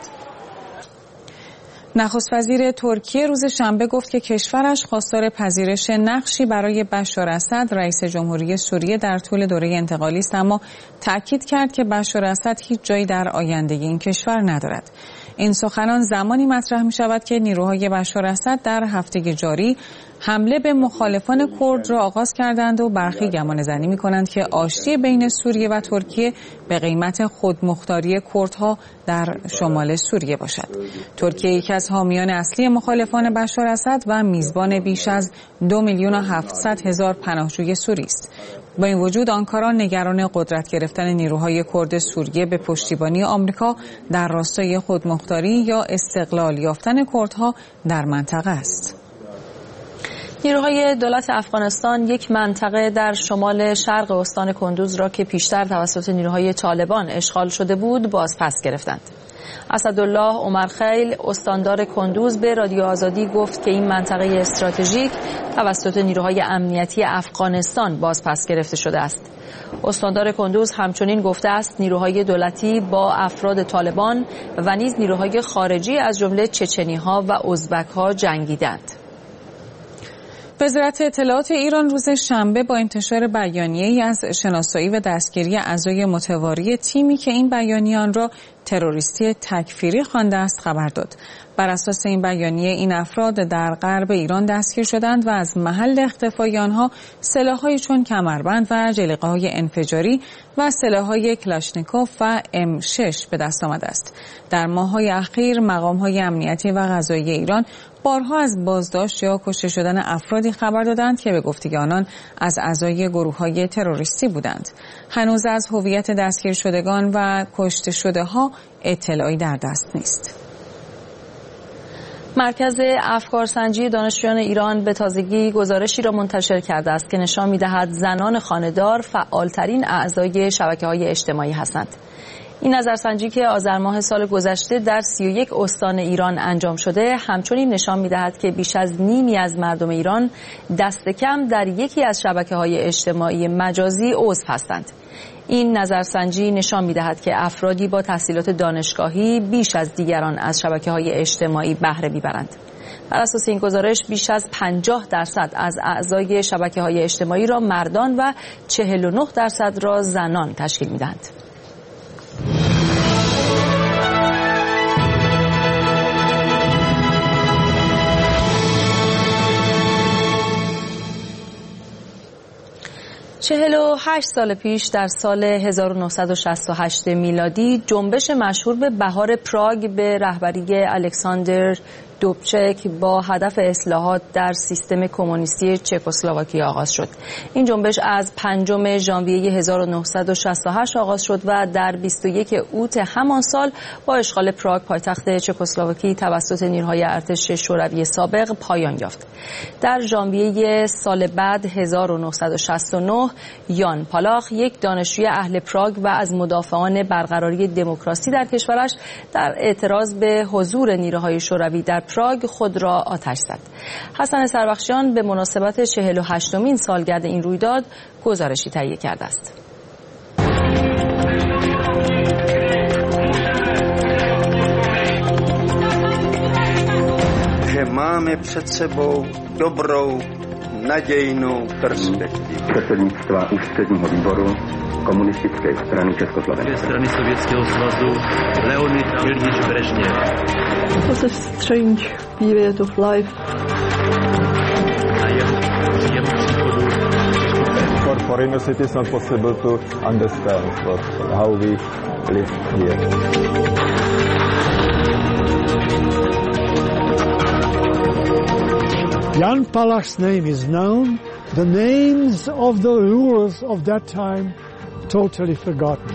نخست وزیر ترکیه روز شنبه گفت که کشورش خواستار پذیرش نقشی برای بشار اسد رئیس جمهوری سوریه در طول دوره انتقالی است، اما تأکید کرد که بشار اسد هیچ جایی در آینده این کشور ندارد. این سخنان زمانی مطرح می شود که نیروهای بشار اسد در هفته جاری حمله به مخالفان کرد را آغاز کردند و برخی گمان زنی می کنند که آشتی بین سوریه و ترکیه به قیمت خودمختاری کردها در شمال سوریه باشد. ترکیه یکی از حامیان اصلی مخالفان بشار اسد و میزبان بیش از دو میلیون و هفتصد هزار پناهجوی سوری است. با این وجود آنکارا نگران قدرت گرفتن نیروهای کرد سوریه به پشتیبانی آمریکا در راستای خودمختاری یا استقلال یافتن کردها در منطقه است. نیروهای دولت افغانستان یک منطقه در شمال شرق استان کندوز را که پیشتر توسط نیروهای طالبان اشغال شده بود بازپس گرفتند. اسدالله عمرخیل استاندار کندوز به رادیو آزادی گفت که این منطقه استراتژیک توسط نیروهای امنیتی افغانستان بازپس گرفته شده است. استاندار کندوز همچنین گفته است نیروهای دولتی با افراد طالبان و نیز نیروهای خارجی از جمله چچنی‌ها و ازبک‌ها جنگیدند. وزارت اطلاعات ایران روز شنبه با انتشار بیانیه‌ای از شناسایی و دستگیری اعضای متواری تیمی که این بیانیه‌آن را تروریستی تکفیری خوانده است خبر داد. بر اساس این بیانیه این افراد در غرب ایران دستگیر شدند و از محل اختفای آنها سلاح‌هایی چون کمربند و جلیقه‌های انفجاری و سلاح‌های کلاشنیکوف و ام شش به دست آمده است. در ماه‌های اخیر مقام‌های امنیتی و قضایی ایران بارها از بازداشت یا کشته شدن افرادی خبر دادند که به گفته آنان از اعضای گروه‌های تروریستی بودند. هنوز از هویت دستگیر شدگان و کشته شده‌ها اطلاعی در دست نیست. مرکز افکارسنجی دانشجویان ایران به تازگی گزارشی را منتشر کرده است که نشان می‌دهد زنان خانه‌دار فعالترین اعضای شبکه‌های اجتماعی هستند. این نظرسنجی که آذر ماه سال گذشته در سی و یک استان ایران انجام شده همچنین نشان می‌دهد که بیش از نیمی از مردم ایران دست کم در یکی از شبکه‌های اجتماعی مجازی عضو هستند. این نظرسنجی نشان می‌دهد که افرادی با تحصیلات دانشگاهی بیش از دیگران از شبکه‌های اجتماعی بهره می‌برند. بر اساس این گزارش بیش از پنجاه درصد از اعضای شبکه‌های اجتماعی را مردان و چهل و نه درصد را زنان تشکیل می‌دهند. چهل و هشت سال پیش در سال هزار و نهصد و شصت و هشت میلادی جنبش مشهور به بهار پراگ به رهبری الکساندر دوبچک با هدف اصلاحات در سیستم کمونیستی چکسلواکی آغاز شد. این جنبش از پنجم ژانویه هزار و نهصد و شصت و هشت آغاز شد و در بیست و یک اوت همان سال با اشغال پراگ پایتخت چکسلواکی توسط نیروهای ارتش شوروی سابق پایان یافت. در ژانویه سال بعد هزار و نهصد و شصت و نه یان پالاخ یک دانشجوی اهل پراگ و از مدافعان برقراری دموکراسی در کشورش در اعتراض به حضور نیروهای شوروی در پراگ خود را آتش زد. حسن سربخشیان به مناسبت چهل و هشتمین سالگرد این رویداد گزارشی تهیه کرده است. Máme před sebou dobrou nadějnou perspektivu. Předsednictva ústředního výboru komunistické strany Československa. Strany Sovětského svazu Leonid Iljič Brežněv. It was a strange period of life. For foreigners it is not possible to understand what, how we live here. Jan Palach's name is known, the names of the rulers of that time totally forgotten.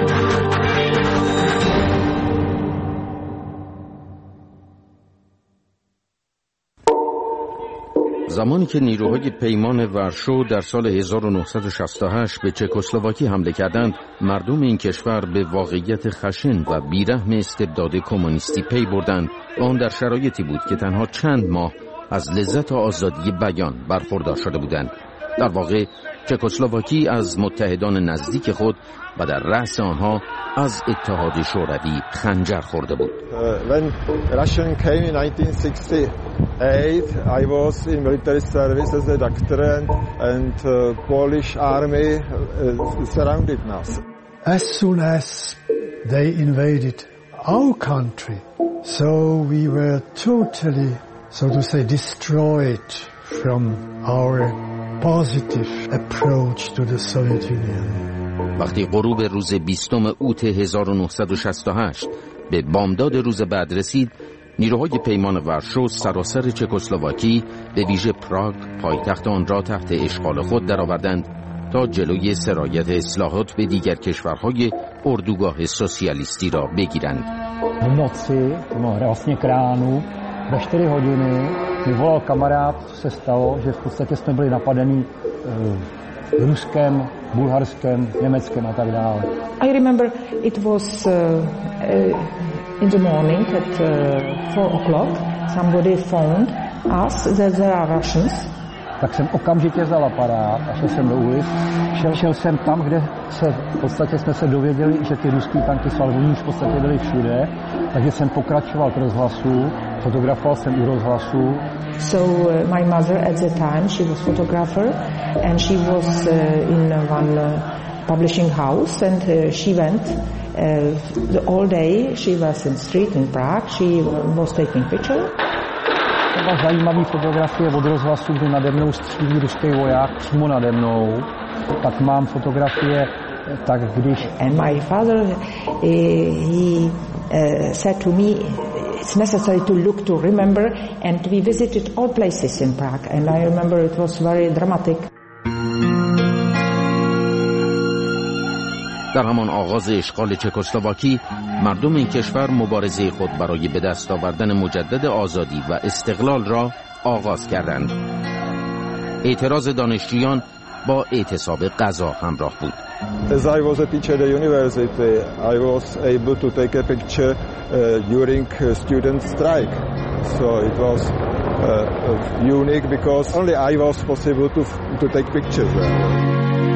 زمانی که نیروهای پیمان ورشو در سال هزار و نهصد و شصت و هشت به چکسلواکی حمله کردند، مردم این کشور به واقعیت خشن و بیرحم استبداد کمونیستی پی بردند و آن در شرایطی بود که تنها چند ماه از لذت آزادی بیان برخوردار شده بودند. در واقع چکسلواکی از متحدان نزدیک خود و در رأس آنها از اتحاد شوروی خنجر خورده بود. When Russian came in nineteen sixty-eight, I was in military service as a doctor and, and uh, Polish army uh, surrounded us. As soon as they invaded our country, so we were totally, so to say, destroyed from our positive approach to the Soviet Union. وقتی غروب روز بیستم اوت هزار و نهصد و شصت و هشت به بامداد روز بعد رسید، نیروهای پیمان ورشو سراسر چکسلواکی به ویژه پراگ پایتخت آن را تحت اشغال خود درآوردند تا جلوی سرایت اصلاحات به دیگر کشورهای اردوگاه سوسیالیستی را بگیرند. V noci, no vlastně k ránu, ve čtyři hodiny mi volal kamarád, se stalo, že v podstatě jsme byli napadení Ruskem, Bulharskem, Německem a tak dále. I remember it was uh, uh, in the morning at uh, four o'clock. Somebody phoned us that there are Russians. Tak jsem okamžitě vzal aparát a šel jsem do ulic. Šel, šel jsem tam, kde se v podstatě jsme se dověděli, že ty ruský tanky jsou, ale oni už v podstatě byli všude. Takže jsem pokračoval k rozhlasu, fotografoval jsem u rozhlasu. So uh, my mother at the time, she was photographer and she was uh, in one uh, publishing house and uh, she went uh, the all day. She was in street in Prague. She was taking picture. Třeba zajímavý fotografie od rozhlasu, kdy nade mnou střílí ruský voják přímo nade mnou. Tak mám fotografie, tak když... And my father, uh, he uh, said to me, it's necessary to look to remember, and we visited all places in Prague, and I remember it was very dramatic. در همان آغاز اشغال چکسلواکی، مردم این کشور مبارزه خود برای به دست آوردن مجدد آزادی و استقلال را آغاز کردند. اعتراض دانشجویان با اعتصاب غذا همراه بود. As I was a teacher at the university, I was able to take a picture uh, during a student strike. So it was uh, unique because only I was possible to to take pictures there.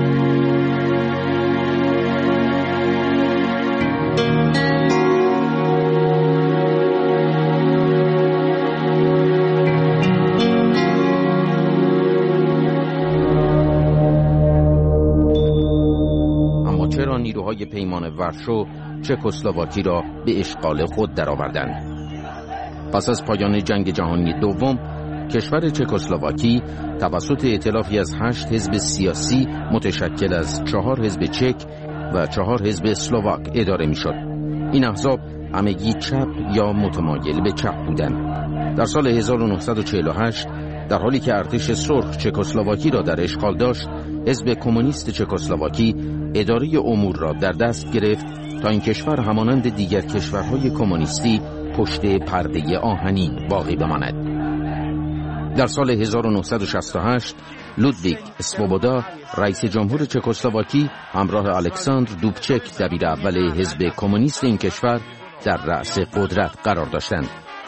نیروهای پیمان ورشو چکسلواکی را به اشغال خود درآوردند. پس از پایان جنگ جهانی دوم، کشور چکسلواکی توسط ائتلافی از هشت حزب سیاسی متشکل از چهار حزب چک و چهار حزب اسلواک اداره میشد. این احزاب همگی چپ یا متمایل به چپ بودند. در سال هزار و نهصد و چهل و هشت در حالی که ارتش سرخ چکسلواکی را در اشغال داشت، حزب کمونیست چکسلواکی اداره امور را در دست گرفت تا این کشور همانند دیگر کشورهای کمونیستی پشت پرده آهنی باقی بماند. در سال هزار و نهصد و شصت و هشت لودویگ اسوبودا رئیس جمهور چکسلواکی همراه الکساندر دوبچک دبیر اول حزب کمونیست این کشور در رأس قدرت قرار داشتند.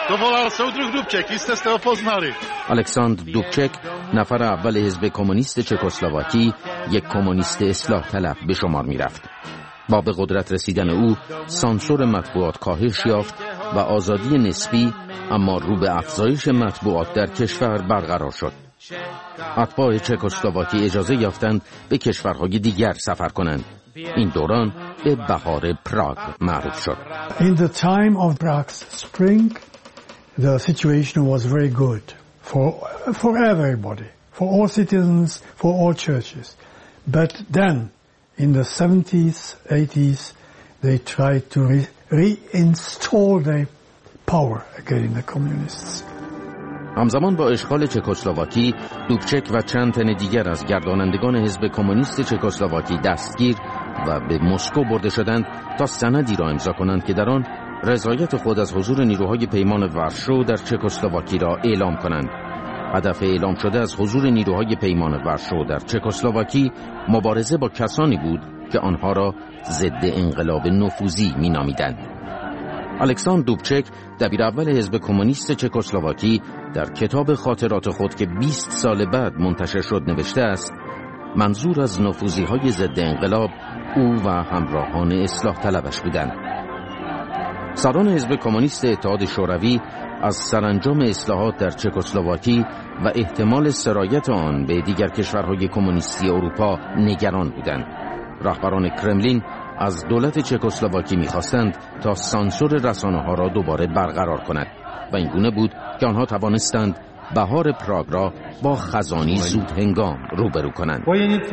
To volal soudruh Dubček, jistě jste ho poznali. الکساندر دوبچک، نفر اول حزب کمونیست چکسلواکی، یک کمونیست اصلاح طلب به شمار می رفت. با به قدرت رسیدن او، سانسور مطبوعات کاهش یافت و آزادی نسبی اما رو به افزایش مطبوعات در کشور برقرار شد. اتباع چکسلواکی اجازه یافتند به کشورهای دیگر سفر کنند. این دوران به بهار پراگ معروف شد. In the time of Prague's spring, the situation was very good for for everybody, for all citizens, for all churches. But then, in the seventies, eighties, they tried to re- reinstall their power again, the communists. همزمان با اشغال چکسلواکی، دوبچک و چند تن دیگر از گردانندگان حزب کمونیست چکسلواکی دستگیر و به مسکو برده شدند تا سندی را امضا کنند که در آن رضایت خود از حضور نیروهای پیمان ورشو در چکسلواکی را اعلام کنند. هدف اعلام شده از حضور نیروهای پیمان ورشو در چکسلواکی مبارزه با کسانی بود که آنها را ضد انقلاب نفوذی می‌نامیدند. الکساندر دوبچک، دبیر اول حزب کمونیست چکسلواکی، در کتاب خاطرات خود که بیست سال بعد منتشر شد نوشته است: منظور از نفوذی‌های ضد انقلاب او و همراهان اصلاح طلبش بودند. سران حزب کمونیست اتحاد شوروی از سرانجام اصلاحات در چکسلواکی و احتمال سرایت آن به دیگر کشورهای کمونیستی اروپا نگران بودند. رهبران کرملین از دولت چکسلواکی می‌خواستند تا سانسور رسانه‌ها را دوباره برقرار کند و این گونه بود که آنها توانستند بهار پراگ را با خزانی زود هنگام روبرو کنند.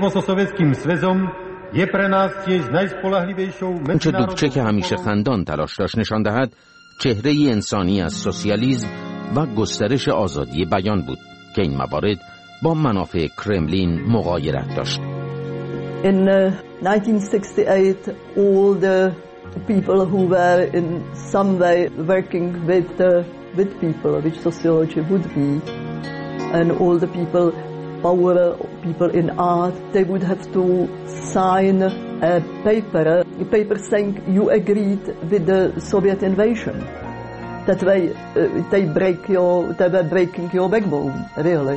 اونچه دوبچک همیشه خندان تلاش داشت نشان دهد چهره انسانی از سوسیالیسم و گسترش آزادی بیان بود که این موارد با منافع کرملین مغایرت داشت. In uh, nineteen sixty-eight, all the people who were in some way working with uh, with people, which sociology would be, and all the people, power people in art, they would have to sign a paper, a paper saying you agreed with the Soviet invasion. That way, uh, they break your, they were breaking your backbone, really.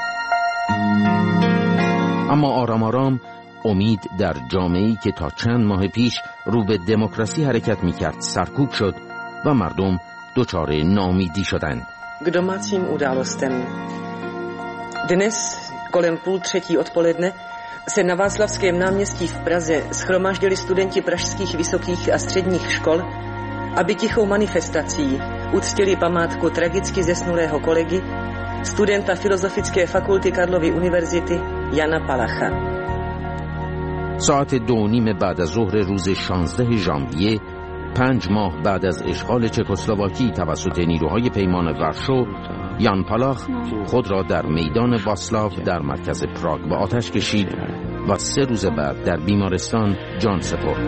اما آرام آرام امید در جامعه‌ای که تا چند ماه پیش رو به دموکراسی حرکت می‌کرد سرکوب شد و مردم دچار ناامیدی شدند. K domácím událostem. Dnes kolem půl třetí odpoledne se na Václavském náměstí v Praze shromáždili studenti pražských vysokých a středních škol, aby tichou manifestací uctili památku tragicky zesnulého kolegy, studenta Filozofické fakulty Karlovy univerzity Jana Palacha. ساعت دو نیم بعد از ظهر روز شانزده ژانویه، پنج ماه بعد از اشغال چکسلواکی توسط نیروهای پیمان ورشو، یان پالاخ خود را در میدان واسلاو در مرکز پراگ به آتش کشید و سه روز بعد در بیمارستان جان سپرد.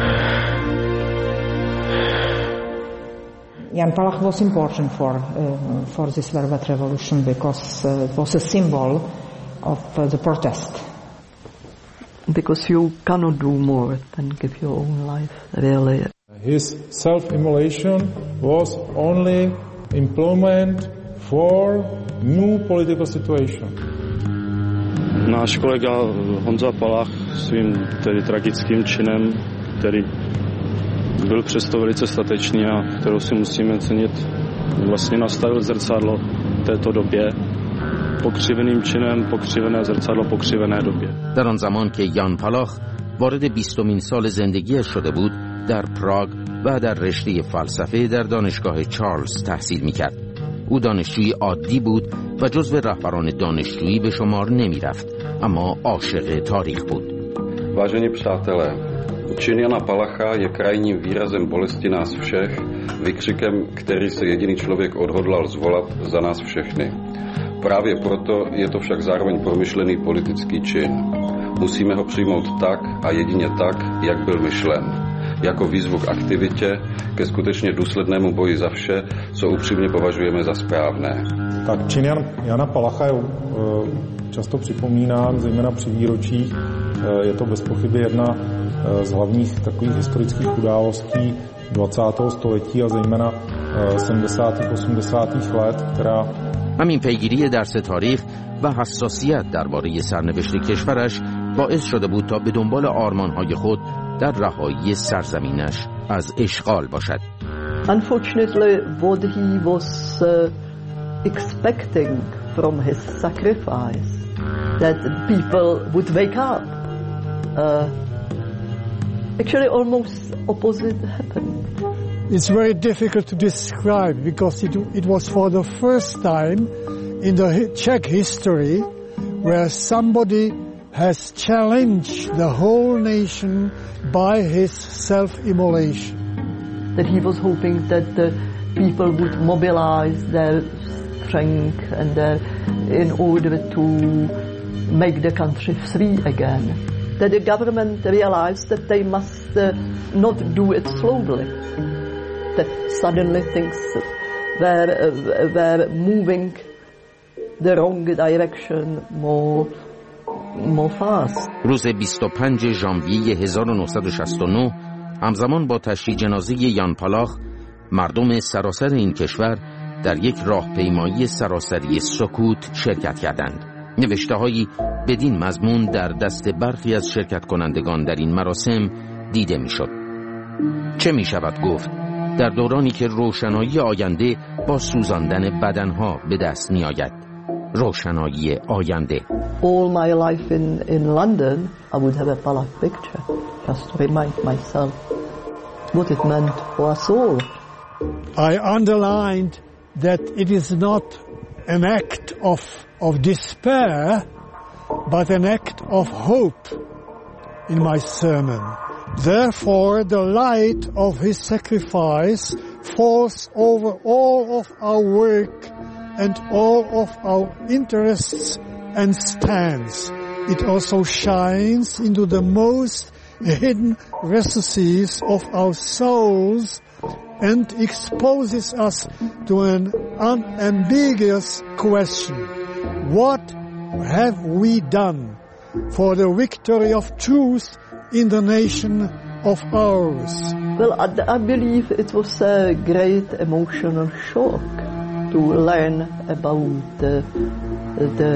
Jan Palach was important for uh, for this Velvet Revolution because uh, it was a symbol of uh, the protest. Because you cannot do more than give your own life, really. His self-immolation was only employment for new political situation. Náš kolega Honza Palach svým tedy tragickým činem, který byl přesto velice statečný a kterou si musíme cenit, vlastně nastavil zrcadlo této době. پokřiveným činem pokřivené zrcadlo pokřivené době. در آن زمان که یان پالاخ وارد بیستمین سال زندگیش شده بود، در پراگ و در رشته فلسفه در دانشگاه چارلز تحصیل می‌کرد. او دانشجوی عادی بود و جزو رهبران دانشجویی به شمار نمی‌رفت، اما عاشق تاریخ بود. Vážení přátelé, čin Jana Palacha je krajním výrazem bolesti nás všech, vykřikem, který se jediný člověk odhodlal zvolat za nás všechny. Právě proto je to však zároveň promyšlený politický čin. Musíme ho přijmout tak a jedině tak, jak byl myšlen. Jako výzvu k aktivitě, ke skutečně důslednému boji za vše, co upřímně považujeme za správné. Tak čin Jan, Jana Palacha je často připomínán, zejména při výročích. Je to bez pochyby jedna z hlavních takových historických událostí dvacátého století a zejména sedmdesátých osmdesátých let, která همین پیگیری درس تاریخ و حساسیت درباره سرنوشت کشورش باعث شده بود تا به دنبال آرمان‌های خود در رهایی سرزمینش از اشغال باشد. Unfortunately, what he was uh, expecting from his sacrifice, that people would wake up. Uh, actually, almost opposite happened. It's very difficult to describe because it, it was for the first time in the Czech history where somebody has challenged the whole nation by his self-immolation. That he was hoping that the people would mobilize their strength and their, in order to make the country free again. That the government realized that they must uh, not do it slowly. That suddenly things were, uh, were moving the wrong direction more, more fast. روز بیست و پنجم ژانویه هزار و نهصد و شصت و نه همزمان با تشییع جنازه یان پالاخ مردم سراسر این کشور در یک راهپیمایی سراسری سکوت شرکت کردند. نوشته‌هایی بدین مضمون در دست برخی از شرکت کنندگان در این مراسم دیده می‌شد. چه می‌شود گفت در دورانی که روشنایی آینده با سوزاندن بدنها به دست می‌آید؟ روشنایی آینده. All my life in in London, I would have a Palach picture just to remind myself what it meant for us all. I underlined that it is not an act of of despair, but an act of hope in my sermon. Therefore, the light of his sacrifice falls over all of our work and all of our interests and stands. It also shines into the most hidden recesses of our souls and exposes us to an unambiguous question. What have we done for the victory of truth in the nation of ours? Well, I, I believe it was a great emotional shock to learn about the, the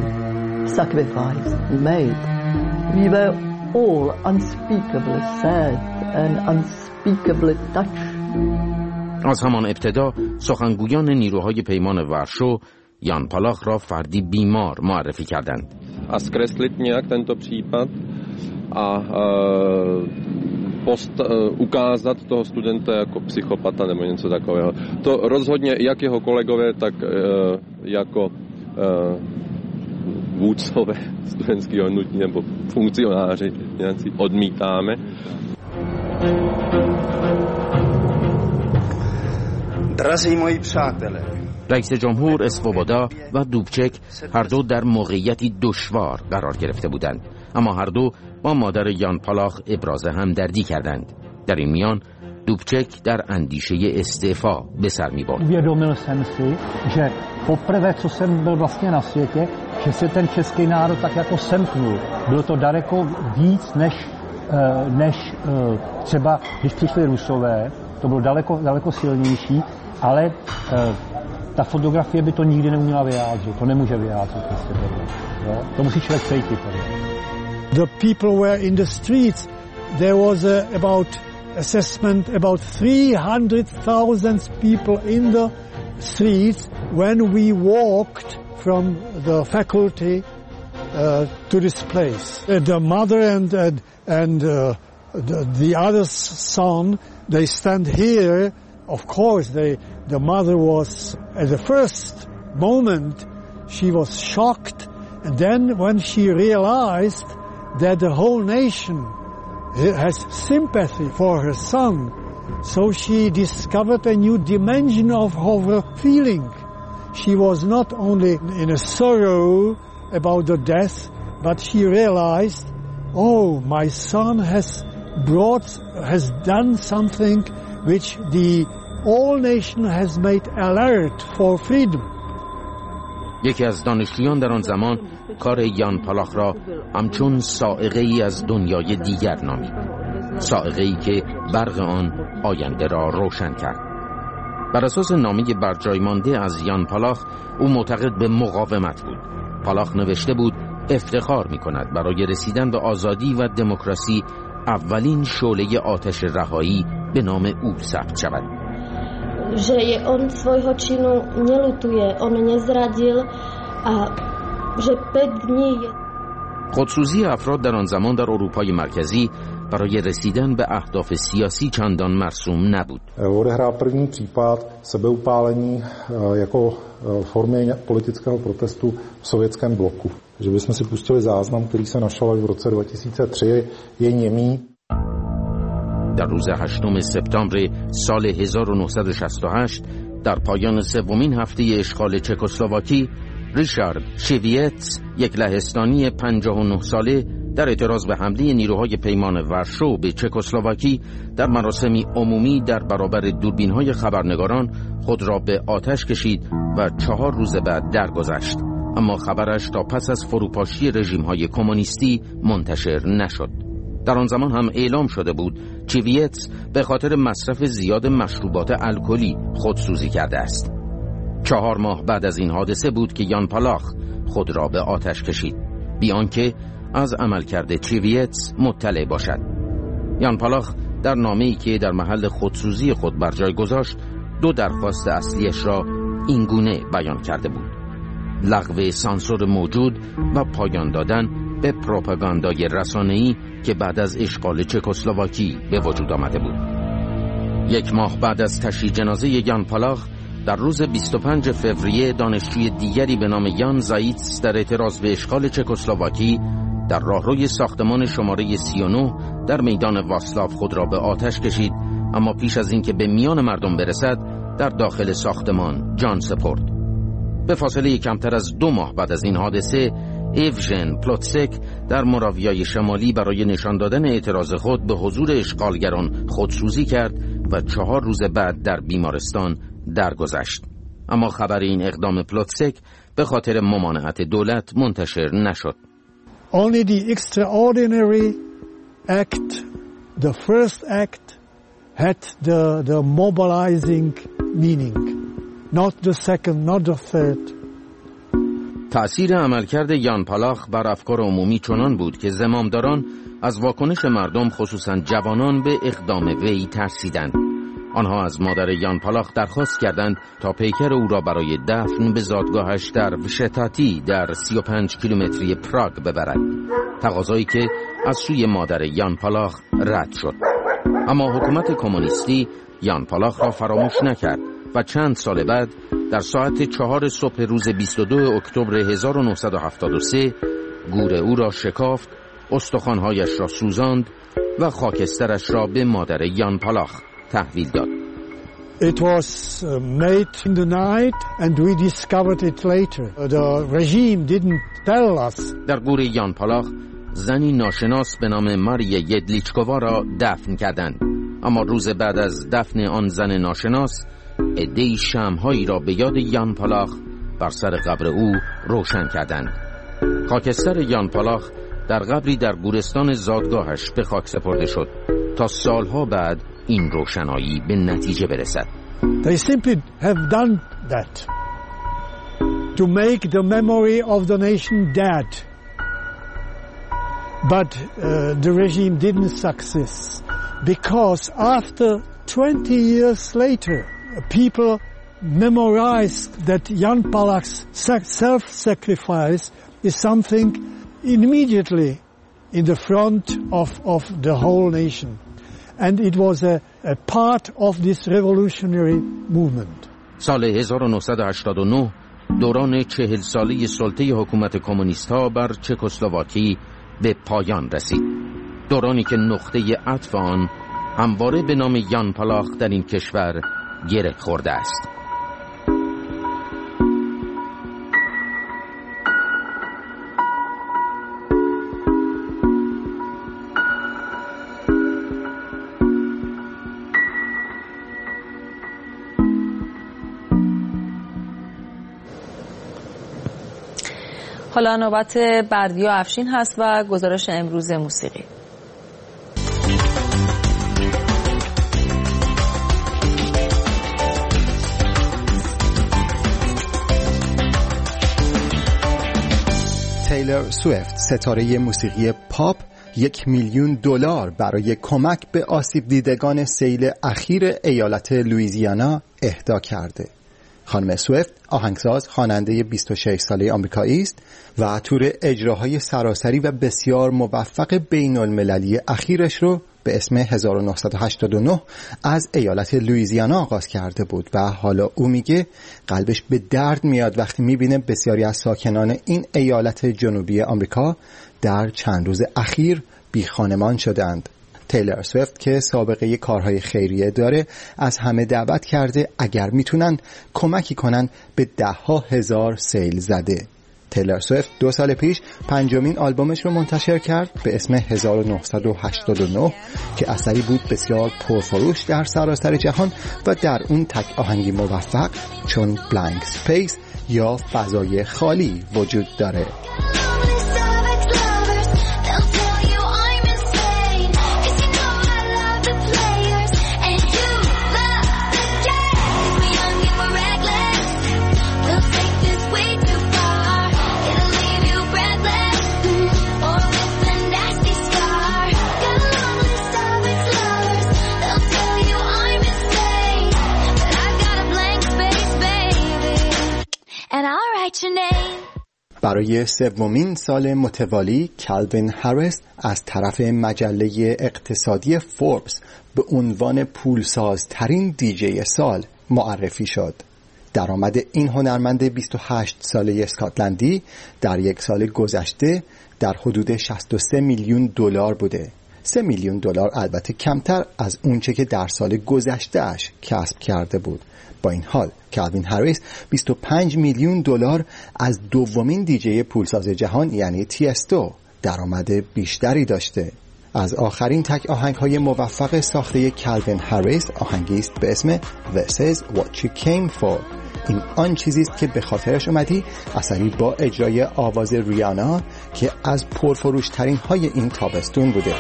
sacrifice he made. We were all unspeakably sad and unspeakably touched. از همان ابتدا سخنگویان نیروهای پیمان ورشو یان پالاخ را فردی بیمار معرفی کردند. A zkreslit nějak tento případ a post, ukázat toho studenta jako psychopata nebo něco takového. To rozhodně jak jeho kolegové, tak jako vůdcové studentského hnutí nebo funkcionáři nějací odmítáme. Drazí moji přátelé, رئیس جمهور اسوبودا و دوبچک هر دو در موقعیتی دشوار قرار گرفته بودند، اما هر دو با مادر یان پالاخ ابراز همدردی کردند. در این میان دوبچک در اندیشه استعفا به سر می‌برد. Uvědomil jsem si, že poprvé, co jsem byl vlastně na světě, že se ten český národ tak jako semknul. Bylo to daleko víc než než třeba když přišli Rusové, to bylo daleko daleko silnější, ale ta fotografie by to nikdy neuměla vyjádřit, to nemůže vyjádřit. Jo? To musí člověk cítit. The people were in the streets. There was a, about assessment about three hundred thousand people in the streets when we walked from the faculty uh, to this place. Uh, the mother and and, and uh, the, the other son, they stand here. Of course, they, the mother was, at the first moment, she was shocked. And then when she realized that the whole nation has sympathy for her son, so she discovered a new dimension of, of her feeling. She was not only in a sorrow about the death, but she realized, oh, my son has brought, has done something which the all nation has made alert for freedom. یکی از دانشجویان در آن زمان کار یان پالاخ را همچون صاعقه ای از دنیای دیگر نامید، صاعقه ای که برق آن آینده را روشن کرد. بر اساس نامه برجای مانده از یان پالاخ، او معتقد به مقاومت بود. پالاخ نوشته بود افتخار می کند برای رسیدن به آزادی و دموکراسی اولین شعله آتش رهایی به نام او ثبت شود. Že je on svojho činu nelutuje, on nezradil a že päť dní je. خودسوزی افراد در آن زمان در اروپای مرکزی برای رسیدن به اهداف سیاسی چندان مرسوم نبود. Odehrál první případ sebeupálení jako formy politického protestu v sovětském bloku. Že bychom si pustili záznam, který se našel v roce dva tisíce tři, je němý. در روز هشتم سپتامبر سال هزار و نهصد و شصت و هشت در پایان سومین هفته اشغال چکسلواکی، ریشارد شویتس، یک لهستانی پنجاه و نه ساله، در اعتراض به حمله نیروهای پیمان ورشو به چکسلواکی در مراسمی عمومی در برابر دوربین‌های خبرنگاران خود را به آتش کشید و چهار روز بعد درگذشت، اما خبرش تا پس از فروپاشی رژیم‌های کمونیستی منتشر نشد. در آن زمان هم اعلام شده بود چویتس به خاطر مصرف زیاد مشروبات الکلی خودسوزی کرده است. چهار ماه بعد از این حادثه بود که یان پالاخ خود را به آتش کشید، بی آنکه از عملکرد چویتس مطلع باشد. یان پالاخ در نامه‌ای که در محل خودسوزی خود بر جای گذاشت، دو درخواست اصلیش را اینگونه بیان کرده بود: لغو سانسور موجود و پایان دادن به پروپاگاندای رسانه‌ای که بعد از اشغال چکسلواکی به وجود آمده بود. یک ماه بعد از تشییع جنازه یان پالاخ، در روز بیست و پنجم فوریه دانشجوی دیگری به نام یان زایتس در اعتراض به اشغال چکسلواکی در راهروی ساختمان شماره سی و نه در میدان واسلاو خود را به آتش کشید، اما پیش از اینکه به میان مردم برسد در داخل ساختمان جان سپرد. به فاصله کمتر از دو ماه بعد از این حادثه، ایوژن پلوتسک در موراویای شمالی برای نشان دادن اعتراض خود به حضور اشغالگران خودسوزی کرد و چهار روز بعد در بیمارستان درگذشت. اما خبر این اقدام پلوتسک به خاطر ممانعت دولت منتشر نشد. Only the extraordinary act, the first act, had the, the mobilizing meaning. Not the second, not the third. تأثیر عملکرد یان پالاخ بر افکار عمومی چنان بود که زمامداران از واکنش مردم، خصوصا جوانان، به اقدام وی ترسیدند. آنها از مادر یان پالاخ درخواست کردند تا پیکر او را برای دفن به زادگاهش در وشتاتی در سی و پنج کیلومتری پراگ ببرد، تقاضایی که از سوی مادر یان پالاخ رد شد. اما حکومت کمونیستی یان پالاخ را فراموش نکرد و چند سال بعد در ساعت چهار صبح روز بیست و دوم اکتبر هزار و نهصد و هفتاد و سه گور او را شکافت، استخوان‌هایش را سوزاند و خاکسترش را به مادر یان پالاخ تحویل داد. It was made in the night and we discovered it later. The regime didn't tell us. در گور یان پالاخ زنی ناشناس به نام ماریا یدلیچکووا را دفن کردند، اما روز بعد از دفن آن زن ناشناس عده‌ای شمع‌هایی را به یاد یان پالاخ بر سر قبر او روشن کردند. خاکستر یان پالاخ در قبری در گورستان زادگاهش به خاک سپرده شد تا سالها بعد این روشنایی به نتیجه برسد. They simply have done that to make the memory of the nation dead. But uh, the regime didn't succeed because after twenty years later people memorized that Jan Palach's self-sacrifice is something immediately in the front of, of the whole nation. And it was a, a part of this revolutionary movement. سال هزار و نهصد و هشتاد و نه دوران چهل ساله سلطه حکومت کمونیست ها بر چکسلواکی به پایان رسید. دورانی که نقطه عطف آن همواره به نام یان پالاخ در این کشور گره خورده است. حالا نوبت بردیا افشین هست و گزارش امروز موسیقی. تیلر سویفت ستاره موسیقی پاپ یک میلیون دلار برای کمک به آسیب دیدگان سیل اخیر ایالت لوئیزیانا اهدا کرده. خانم سویفت آهنگساز خواننده بیست و شش ساله آمریکایی است و تور اجراهای سراسری و بسیار موفق بین المللی اخیرش رو به اسم هزار و نهصد و هشتاد و نه از ایالت لوئیزیانا آغاز کرده بود و حالا او میگه قلبش به درد میاد وقتی میبینه بسیاری از ساکنان این ایالت جنوبی آمریکا در چند روز اخیر بی خانمان شدند. تیلر سویفت که سابقه کارهای خیریه داره از همه دعوت کرده اگر میتونن کمکی کنن به ده ها هزار سیل زده. تیلر سویفت دو سال پیش پنجمین آلبومش رو منتشر کرد به اسم هزار و نهصد و هشتاد و نه که اثری بود بسیار پرفروش در سراسر جهان و در اون تک آهنگی موفق چون بلانک سپیس یا فضای خالی وجود داره. برای سومین سال متوالی کالوین هریس از طرف مجله اقتصادی فوربس به عنوان پولسازترین دیجی سال معرفی شد. درآمد این هنرمند بیست و هشت ساله اسکاتلندی در یک سال گذشته در حدود شصت و سه میلیون دلار بوده. سه میلیون دلار البته کمتر از اونچه که در سال گذشته‌اش کسب کرده بود. با این حال کالوین هریس بیست و پنج میلیون دلار از دومین دیجی پولساز جهان یعنی تیستو درآمد بیشتری داشته. از آخرین تک آهنگ‌های موفق ساخته کالوین هریس آهنگی است به اسم This is what you came for. این آن چیزی است که به خاطرش اومدی، اثری با اجرای آواز ریانا که از پرفروش‌ترین های این تابستون بوده.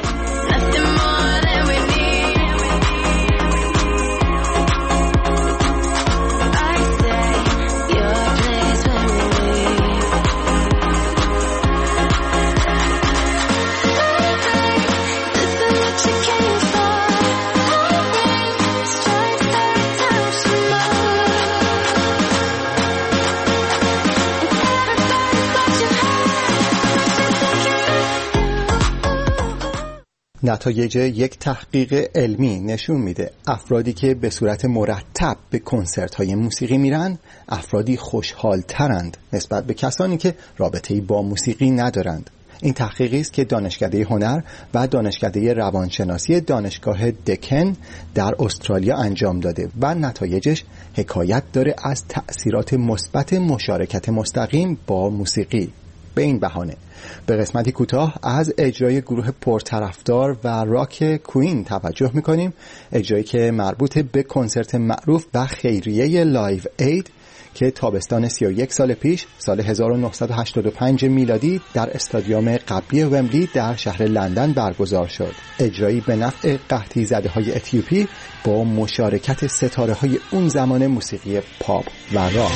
نتایج یک تحقیق علمی نشون میده افرادی که به صورت مرتب به کنسرت‌های موسیقی میرن افرادی خوشحال‌ترند نسبت به کسانی که رابطه‌ای با موسیقی ندارند. این تحقیقی است که دانشکده هنر و دانشکده روانشناسی دانشگاه دکن در استرالیا انجام داده و نتایجش حکایت داره از تأثیرات مثبت مشارکت مستقیم با موسیقی. به این بهانه به قسمتی کوتاه از اجرای گروه پرطرفدار و راک کوین توجه میکنیم، اجرایی که مربوط به کنسرت معروف و خیریه لایو اید که تابستان سی و یک سال پیش سال هزار و نهصد و هشتاد و پنج میلادی در استادیوم قبلی ومبلی در شهر لندن برگزار شد. اجرایی به نفع قحطی زده های اتیوپی با مشارکت ستاره های اون زمان موسیقی پاپ و راک.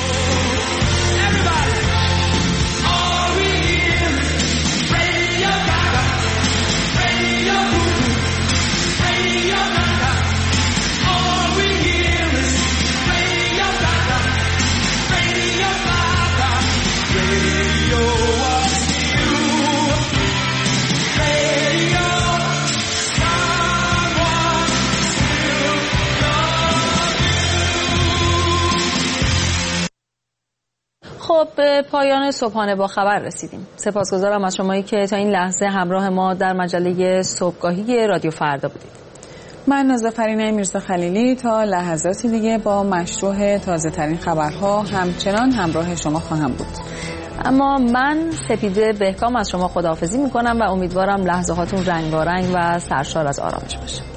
خب به پایان صبحانه با خبر رسیدیم. سپاسگزارم از شمایی که تا این لحظه همراه ما در مجله صبحگاهی رادیو فردا بودید. من نازافرین میرزا خلیلی تا لحظاتی دیگه با مشروع تازه ترین خبرها همچنان همراه شما خواهم بود. اما من سپیده بهکام از شما خداحافظی میکنم و امیدوارم لحظه هاتون رنگارنگ و سرشار از آرامش باشه.